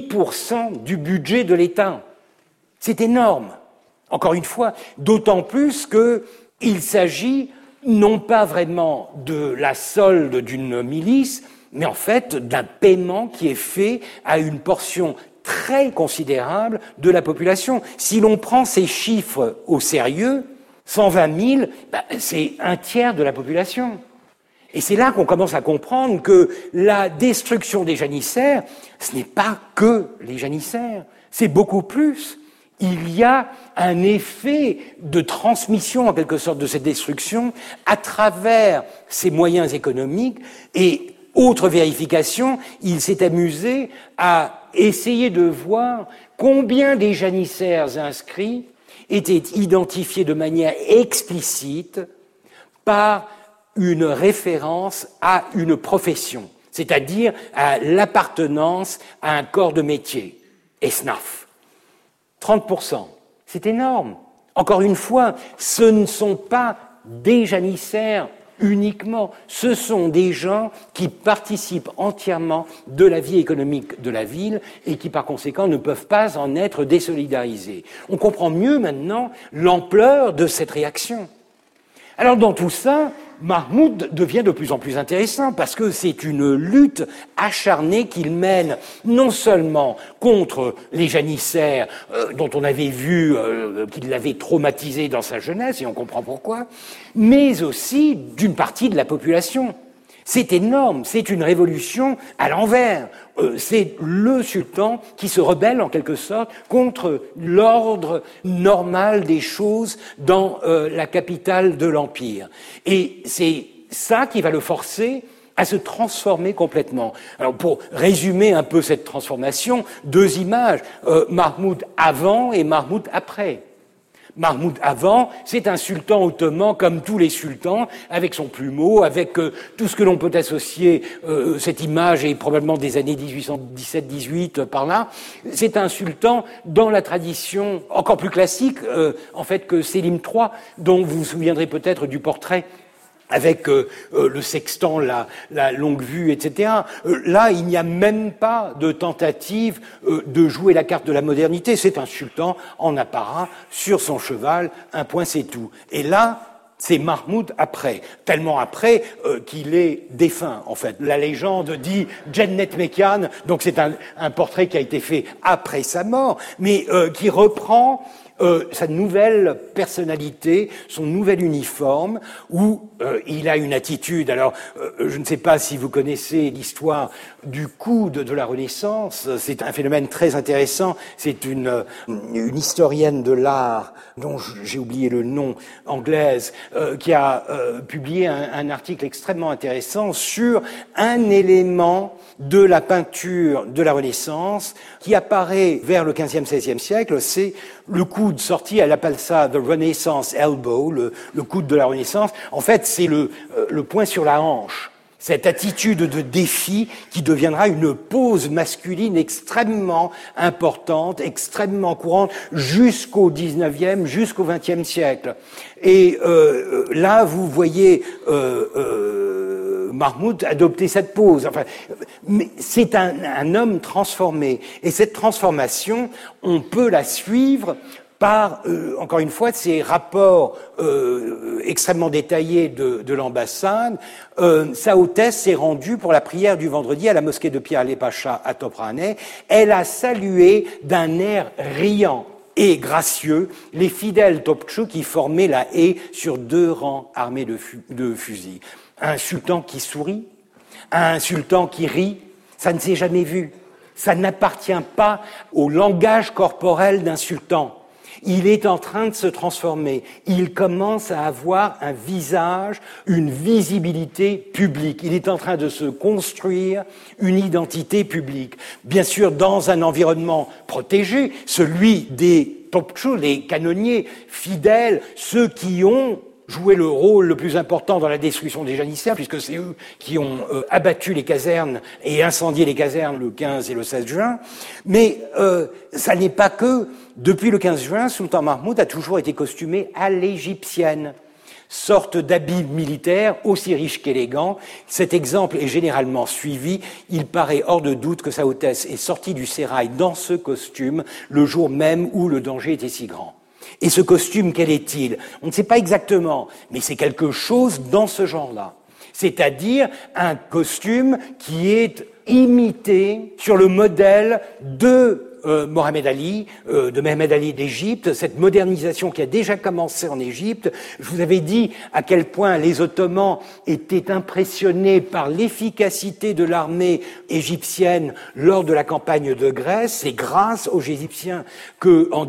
8% du budget de l'État. C'est énorme. Encore une fois, d'autant plus qu'il s'agit non pas vraiment de la solde d'une milice, mais en fait d'un paiement qui est fait à une portion très considérable de la population. Si l'on prend ces chiffres au sérieux, 120 000, c'est un tiers de la population. Et c'est là qu'on commence à comprendre que la destruction des janissaires, ce n'est pas que les janissaires, c'est beaucoup plus. Il y a un effet de transmission, en quelque sorte, de cette destruction à travers ces moyens économiques. Et autre vérification, il s'est amusé à essayer de voir combien des janissaires inscrits étaient identifiés de manière explicite par une référence à une profession, c'est-à-dire à l'appartenance à un corps de métier, esnaf. 30%, c'est énorme. Encore une fois, ce ne sont pas des janissaires uniquement, ce sont des gens qui participent entièrement de la vie économique de la ville et qui par conséquent ne peuvent pas en être désolidarisés. On comprend mieux maintenant l'ampleur de cette réaction. Alors dans tout ça, Mahmoud devient de plus en plus intéressant parce que c'est une lutte acharnée qu'il mène non seulement contre les janissaires dont on avait vu qu'il l'avait traumatisé dans sa jeunesse, et on comprend pourquoi, mais aussi d'une partie de la population. C'est énorme, c'est une révolution à l'envers. C'est le sultan qui se rebelle en quelque sorte contre l'ordre normal des choses dans la capitale de l'Empire. Et c'est ça qui va le forcer à se transformer complètement. Alors pour résumer un peu cette transformation, 2 images, Mahmoud avant et Mahmoud après. Mahmoud avant, c'est un sultan ottoman comme tous les sultans, avec son plumeau, avec tout ce que l'on peut associer, cette image est probablement des années 1817-18 par là. C'est un sultan dans la tradition encore plus classique, en fait, que Sélim III, dont vous vous souviendrez peut-être du portrait avec le sextant, la longue vue, etc. Là, il n'y a même pas de tentative de jouer la carte de la modernité. C'est un sultan en apparat, sur son cheval, un point c'est tout. Et là, c'est Mahmoud après, tellement après qu'il est défunt, en fait. La légende dit Cennet Mekan, donc c'est un portrait qui a été fait après sa mort, mais qui reprend sa nouvelle personnalité, son nouvel uniforme, où il a une attitude. Alors, je ne sais pas si vous connaissez l'histoire du coude de la Renaissance. C'est un phénomène très intéressant. C'est une historienne de l'art, dont j'ai oublié le nom, anglaise, qui a publié un article extrêmement intéressant sur un élément de la peinture de la Renaissance qui apparaît vers le XVe, XVIe siècle. C'est le coude sorti, elle appelle ça the Renaissance elbow, le coude de la Renaissance. En fait, c'est le poing sur la hanche. Cette attitude de défi qui deviendra une pose masculine extrêmement importante, extrêmement courante, jusqu'au XIXe, jusqu'au XXe siècle. Et là, vous voyez Mahmoud adopter cette pose. Enfin, mais c'est un homme transformé. Et cette transformation, on peut la suivre par, encore une fois, ces rapports extrêmement détaillés de l'ambassade. Sa Hautesse s'est rendue pour la prière du vendredi à la mosquée de Pierre Ali Pacha à Toprane. Elle a salué d'un air riant et gracieux les fidèles Topçu qui formaient la haie sur 2 rangs armés de fusils. Un sultan qui sourit, un sultan qui rit, ça ne s'est jamais vu. Ça n'appartient pas au langage corporel d'un sultan. Il est en train de se transformer. Il commence à avoir un visage, une visibilité publique. Il est en train de se construire une identité publique. Bien sûr, dans un environnement protégé, celui des Topçu, les canonniers fidèles, ceux qui ont joué le rôle le plus important dans la destruction des janissaires, puisque c'est eux qui ont abattu les casernes et incendié les casernes le 15 et le 16 juin. Mais ça n'est pas que, depuis le 15 juin, Sultan Mahmoud a toujours été costumé à l'égyptienne, sorte d'habit militaire aussi riche qu'élégant. Cet exemple est généralement suivi. Il paraît hors de doute que Sa Hautesse est sortie du sérail dans ce costume le jour même où le danger était si grand. Et ce costume, quel est-il? On ne sait pas exactement, mais c'est quelque chose dans ce genre-là. C'est-à-dire un costume qui est imité sur le modèle de Mohamed Ali, de Mohamed Ali d'Égypte, cette modernisation qui a déjà commencé en Égypte. Je vous avais dit à quel point les Ottomans étaient impressionnés par l'efficacité de l'armée égyptienne lors de la campagne de Grèce. C'est grâce aux Égyptiens que, en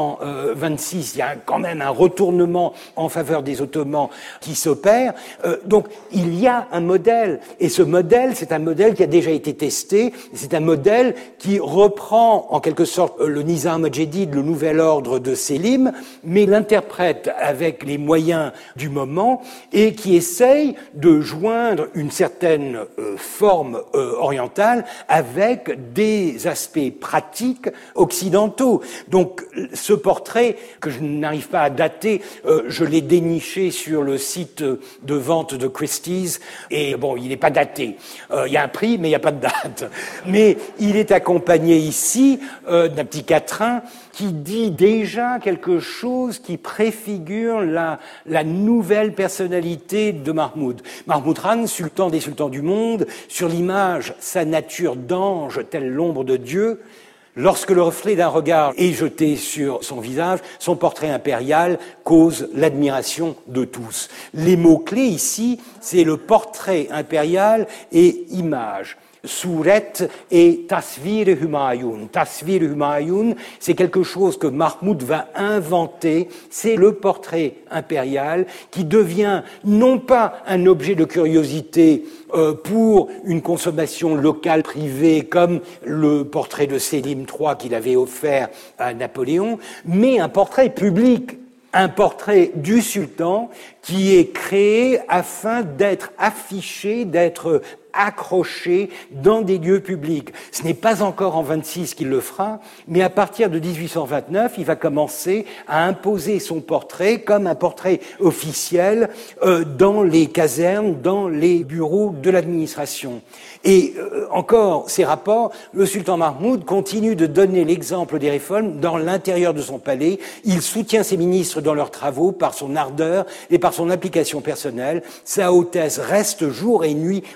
1826, il y a quand même un retournement en faveur des Ottomans qui s'opère. Donc, il y a un modèle, et ce modèle, c'est un modèle qui a déjà été testé. C'est un modèle qui reprend en quelque sorte le Nizam al-Jadid, le nouvel ordre de Sélim, mais l'interprète avec les moyens du moment et qui essaye de joindre une certaine forme orientale avec des aspects pratiques occidentaux. Donc ce portrait, que je n'arrive pas à dater, je l'ai déniché sur le site de vente de Christie's, et bon, il n'est pas daté. Il y a un prix, mais il n'y a pas de date. Mais il est accompagné ici d'un petit quatrain qui dit déjà quelque chose qui préfigure la nouvelle personnalité de Mahmoud. Mahmoud Khan, sultan des sultans du monde, sur l'image, sa nature d'ange, telle l'ombre de Dieu. Lorsque le reflet d'un regard est jeté sur son visage, son portrait impérial cause l'admiration de tous. Les mots-clés ici, c'est le portrait impérial et image. Suret et Tasvir Humayun. Tasvir Humayun, c'est quelque chose que Mahmoud va inventer. C'est le portrait impérial qui devient non pas un objet de curiosité pour une consommation locale privée comme le portrait de Sélim III qu'il avait offert à Napoléon, mais un portrait public. Un portrait du sultan qui est créé afin d'être affiché, d'être accroché dans des lieux publics. Ce n'est pas encore en 26 qu'il le fera, mais à partir de 1829, il va commencer à imposer son portrait comme un portrait officiel dans les casernes, dans les bureaux de l'administration. Et encore, ces rapports, le sultan Mahmoud continue de donner l'exemple des réformes dans l'intérieur de son palais. Il soutient ses ministres dans leurs travaux par son ardeur et par son application personnelle. Sa Hautesse reste jour et nuit au sérail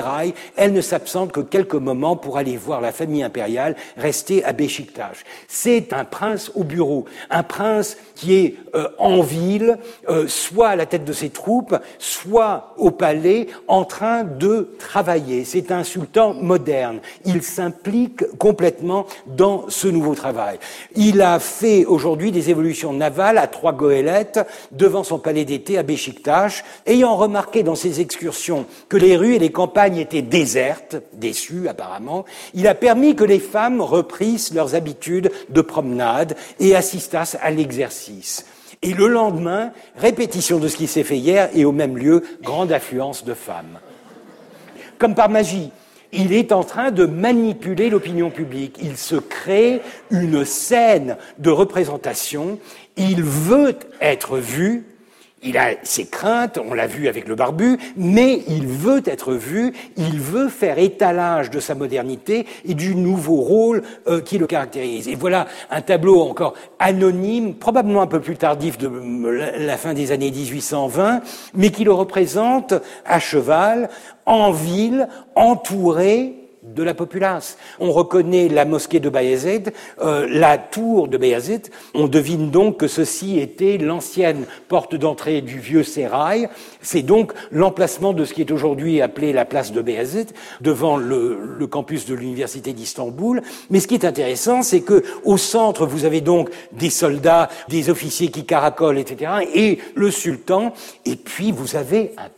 Sérail, elle ne s'absente que quelques moments pour aller voir la famille impériale restée à Beşiktaş. C'est un prince au bureau, un prince qui est en ville, soit à la tête de ses troupes, soit au palais, en train de travailler. C'est un sultan moderne. Il s'implique complètement dans ce nouveau travail. Il a fait aujourd'hui des évolutions navales à 3 goélettes devant son palais d'été à Beşiktaş, ayant remarqué dans ses excursions que les rues et les campagnes étaient désertes, déçues apparemment, il a permis que les femmes reprissent leurs habitudes de promenade et assistassent à l'exercice. Et le lendemain, répétition de ce qui s'est fait hier et au même lieu, grande affluence de femmes. Comme par magie, il est en train de manipuler l'opinion publique. Il se crée une scène de représentation. Il veut être vu. Il a ses craintes, on l'a vu avec le barbu, mais il veut être vu, il veut faire étalage de sa modernité et du nouveau rôle qui le caractérise. Et voilà un tableau encore anonyme, probablement un peu plus tardif de la fin des années 1820, mais qui le représente à cheval, en ville, entouré de la populace. On reconnaît la mosquée de Bayezid, la tour de Bayezid. On devine donc que ceci était l'ancienne porte d'entrée du vieux sérail. C'est donc l'emplacement de ce qui est aujourd'hui appelé la place de Bayezid, devant le campus de l'université d'Istanbul. Mais ce qui est intéressant, c'est que au centre, vous avez donc des soldats, des officiers qui caracolent, etc., et le sultan. Et puis, vous avez un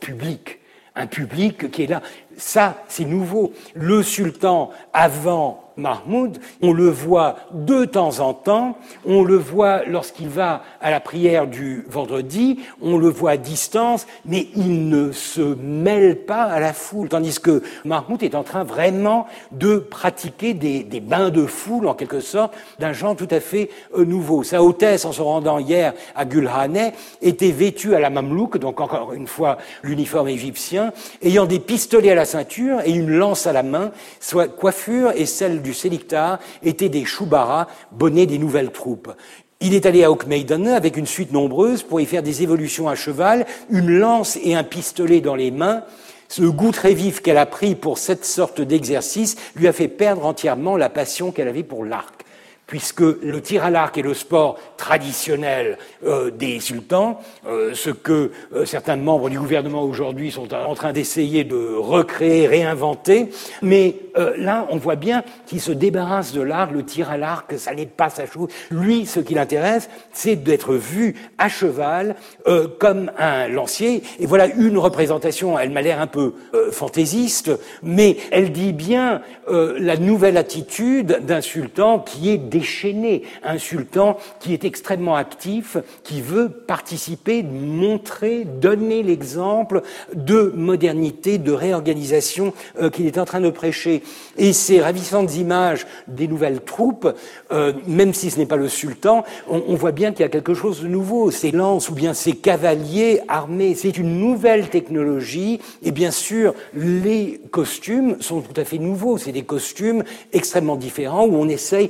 public qui est là. Ça, c'est nouveau. Le sultan, avant Mahmoud, on le voit de temps en temps, on le voit lorsqu'il va à la prière du vendredi, on le voit à distance, mais il ne se mêle pas à la foule. Tandis que Mahmoud est en train vraiment de pratiquer des bains de foule, en quelque sorte, d'un genre tout à fait nouveau. Sa hôtesse, en se rendant hier à Gülhane, était vêtue à la mamelouk, donc encore une fois l'uniforme égyptien, ayant des pistolets à la ceinture et une lance à la main, soit coiffure et celle du Seliktar étaient des choubara, bonnets des nouvelles troupes. Il est allé à Okmeydane avec une suite nombreuse pour y faire des évolutions à cheval, une lance et un pistolet dans les mains. Ce goût très vif qu'elle a pris pour cette sorte d'exercice lui a fait perdre entièrement la passion qu'elle avait pour l'arc. Puisque le tir à l'arc est le sport traditionnel des sultans, ce que certains membres du gouvernement aujourd'hui sont en train d'essayer de recréer, réinventer. Mais là, on voit bien qu'il se débarrasse de l'arc, le tir à l'arc, ça n'est pas sa chose. Lui, ce qui l'intéresse, c'est d'être vu à cheval comme un lancier. Et voilà une représentation, elle m'a l'air un peu fantaisiste, mais elle dit bien la nouvelle attitude d'un sultan qui est déchaîné, un sultan qui est extrêmement actif, qui veut participer, montrer, donner l'exemple de modernité, de réorganisation qu'il est en train de prêcher. Et ces ravissantes images des nouvelles troupes, même si ce n'est pas le sultan, on voit bien qu'il y a quelque chose de nouveau. Ces lances ou bien ces cavaliers armés, c'est une nouvelle technologie. Et bien sûr, les costumes sont tout à fait nouveaux. C'est des costumes extrêmement différents où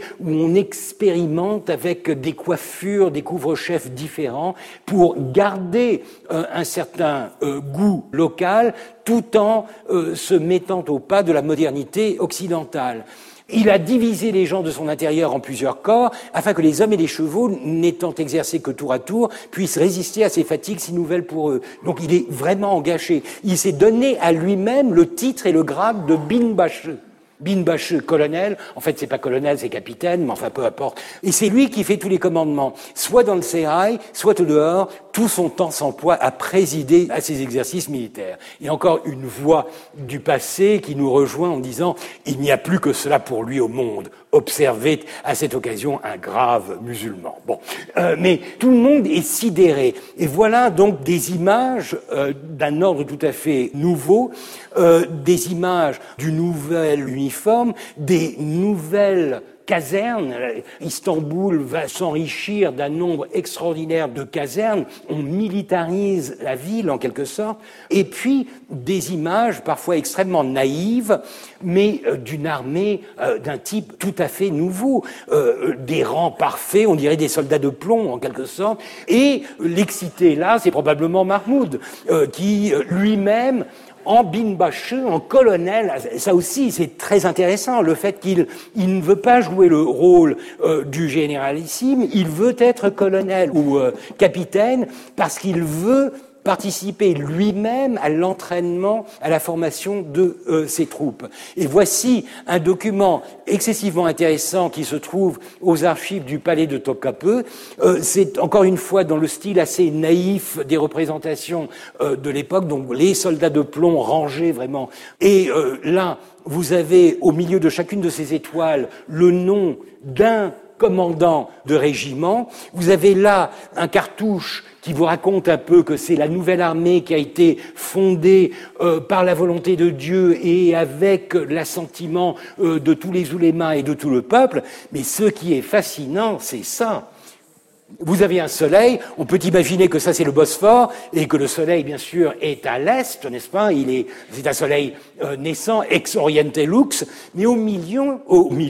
on expérimente avec des coiffures, des couvre-chefs différents pour garder un certain goût local tout en se mettant au pas de la modernité occidentale. Il a divisé les gens de son intérieur en plusieurs corps afin que les hommes et les chevaux, n'étant exercés que tour à tour, puissent résister à ces fatigues si nouvelles pour eux. Donc il est vraiment engagé. Il s'est donné à lui-même le titre et le grade de binbaşı. Binbaşı, colonel, en fait c'est pas colonel, c'est capitaine, mais enfin peu importe. Et c'est lui qui fait tous les commandements, soit dans le sérail, soit au dehors, tout son temps s'emploie à présider à ces exercices militaires. Et encore une voix du passé qui nous rejoint en disant « Il n'y a plus que cela pour lui au monde ». Observait à cette occasion un grave musulman. Bon, mais tout le monde est sidéré. Et voilà donc des images d'un ordre tout à fait nouveau, des images du nouvel uniforme, des nouvelles casernes. Istanbul va s'enrichir d'un nombre extraordinaire de casernes. On militarise la ville en quelque sorte. Et puis des images parfois extrêmement naïves, mais d'une armée d'un type tout à fait nouveau. Des rangs parfaits, on dirait des soldats de plomb en quelque sorte. Et l'excité là, c'est probablement Mahmoud, qui lui-même en binbaşı, en colonel. Ça aussi, c'est très intéressant, le fait qu'il ne veut pas jouer le rôle du généralissime, il veut être colonel ou capitaine parce qu'il veut participer lui-même à l'entraînement, à la formation de ses troupes. Et voici un document excessivement intéressant qui se trouve aux archives du palais de Topkapı. C'est encore une fois dans le style assez naïf des représentations de l'époque, donc les soldats de plomb rangés vraiment. Et là, vous avez au milieu de chacune de ces étoiles le nom d'un commandant de régiment. Vous avez là un cartouche qui vous raconte un peu que c'est la nouvelle armée qui a été fondée par la volonté de Dieu et avec l'assentiment de tous les oulémas et de tout le peuple. Mais ce qui est fascinant, c'est ça. Vous avez un soleil, on peut imaginer que ça c'est le Bosphore et que le soleil bien sûr est à l'est, n'est-ce pas? C'est un soleil naissant, ex oriente lux, mais au milieu,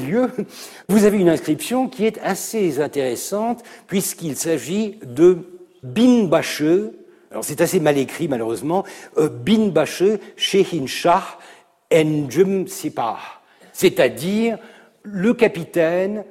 vous avez une inscription qui est assez intéressante puisqu'il s'agit de binbaşı. Alors c'est assez mal écrit malheureusement, binbaşı Şehinşah Encüm Sipah, c'est-à-dire le capitaine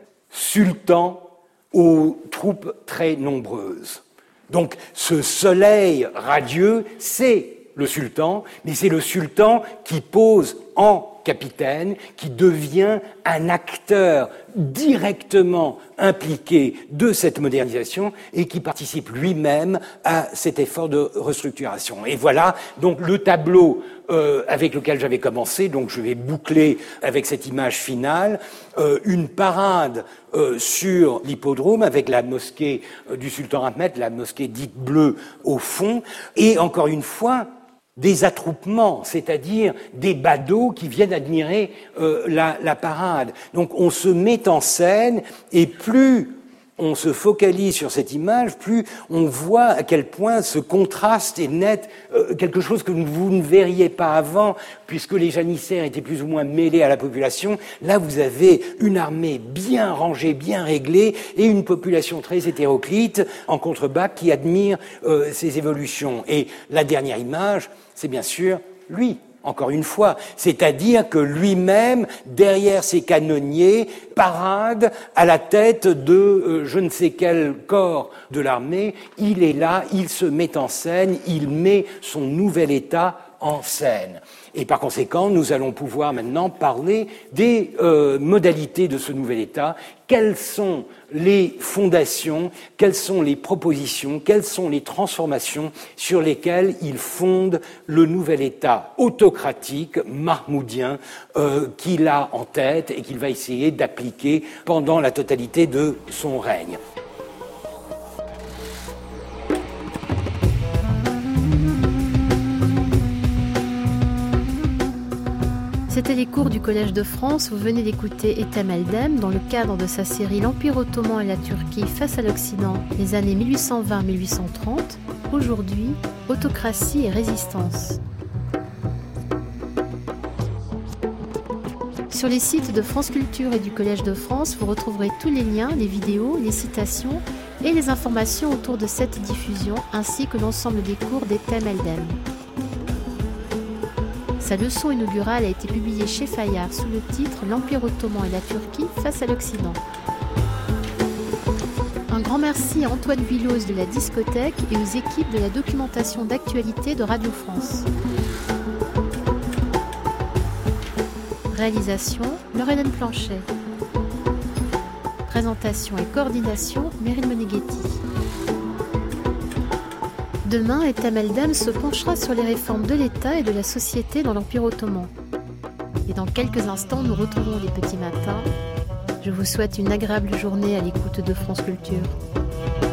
sultan aux troupes très nombreuses. Donc ce soleil radieux, c'est le sultan, mais c'est le sultan qui pose en capitaine, qui devient un acteur directement impliqué de cette modernisation et qui participe lui-même à cet effort de restructuration. Et voilà donc le tableau avec lequel j'avais commencé, donc je vais boucler avec cette image finale, une parade sur l'hippodrome avec la mosquée du Sultan Ahmed, la mosquée dite bleue au fond, et encore une fois, des attroupements, c'est-à-dire des badauds qui viennent admirer la parade. Donc on se met en scène et plus on se focalise sur cette image, plus on voit à quel point ce contraste est net, quelque chose que vous ne verriez pas avant, puisque les janissaires étaient plus ou moins mêlés à la population. Là, vous avez une armée bien rangée, bien réglée, et une population très hétéroclite, en contrebas, qui admire ces évolutions. Et la dernière image, c'est bien sûr lui. Encore une fois, c'est-à-dire que lui-même, derrière ses canonniers, parade à la tête de je ne sais quel corps de l'armée. Il est là, il se met en scène, il met son nouvel état en scène. Et par conséquent, nous allons pouvoir maintenant parler des modalités de ce nouvel État. Quelles sont les fondations, quelles sont les propositions, quelles sont les transformations sur lesquelles il fonde le nouvel État autocratique, mahmoudien, qu'il a en tête et qu'il va essayer d'appliquer pendant la totalité de son règne. C'était les cours du Collège de France. Vous venez d'écouter Ethem Eldem dans le cadre de sa série L'Empire ottoman et la Turquie face à l'Occident, les années 1820-1830. Aujourd'hui, autocratie et résistance. Sur les sites de France Culture et du Collège de France, vous retrouverez tous les liens, les vidéos, les citations et les informations autour de cette diffusion, ainsi que l'ensemble des cours d'Ethem Eldem. Sa leçon inaugurale a été publiée chez Fayard sous le titre « L'Empire ottoman et la Turquie face à l'Occident ». Un grand merci à Antoine Villos de la discothèque et aux équipes de la documentation d'actualité de Radio France. Réalisation, Laurelène Planchet. Présentation et coordination, Meryl Moneghetti. Demain, Ethem Eldem se penchera sur les réformes de l'État et de la société dans l'Empire ottoman. Et dans quelques instants, nous retrouvons les petits matins. Je vous souhaite une agréable journée à l'écoute de France Culture.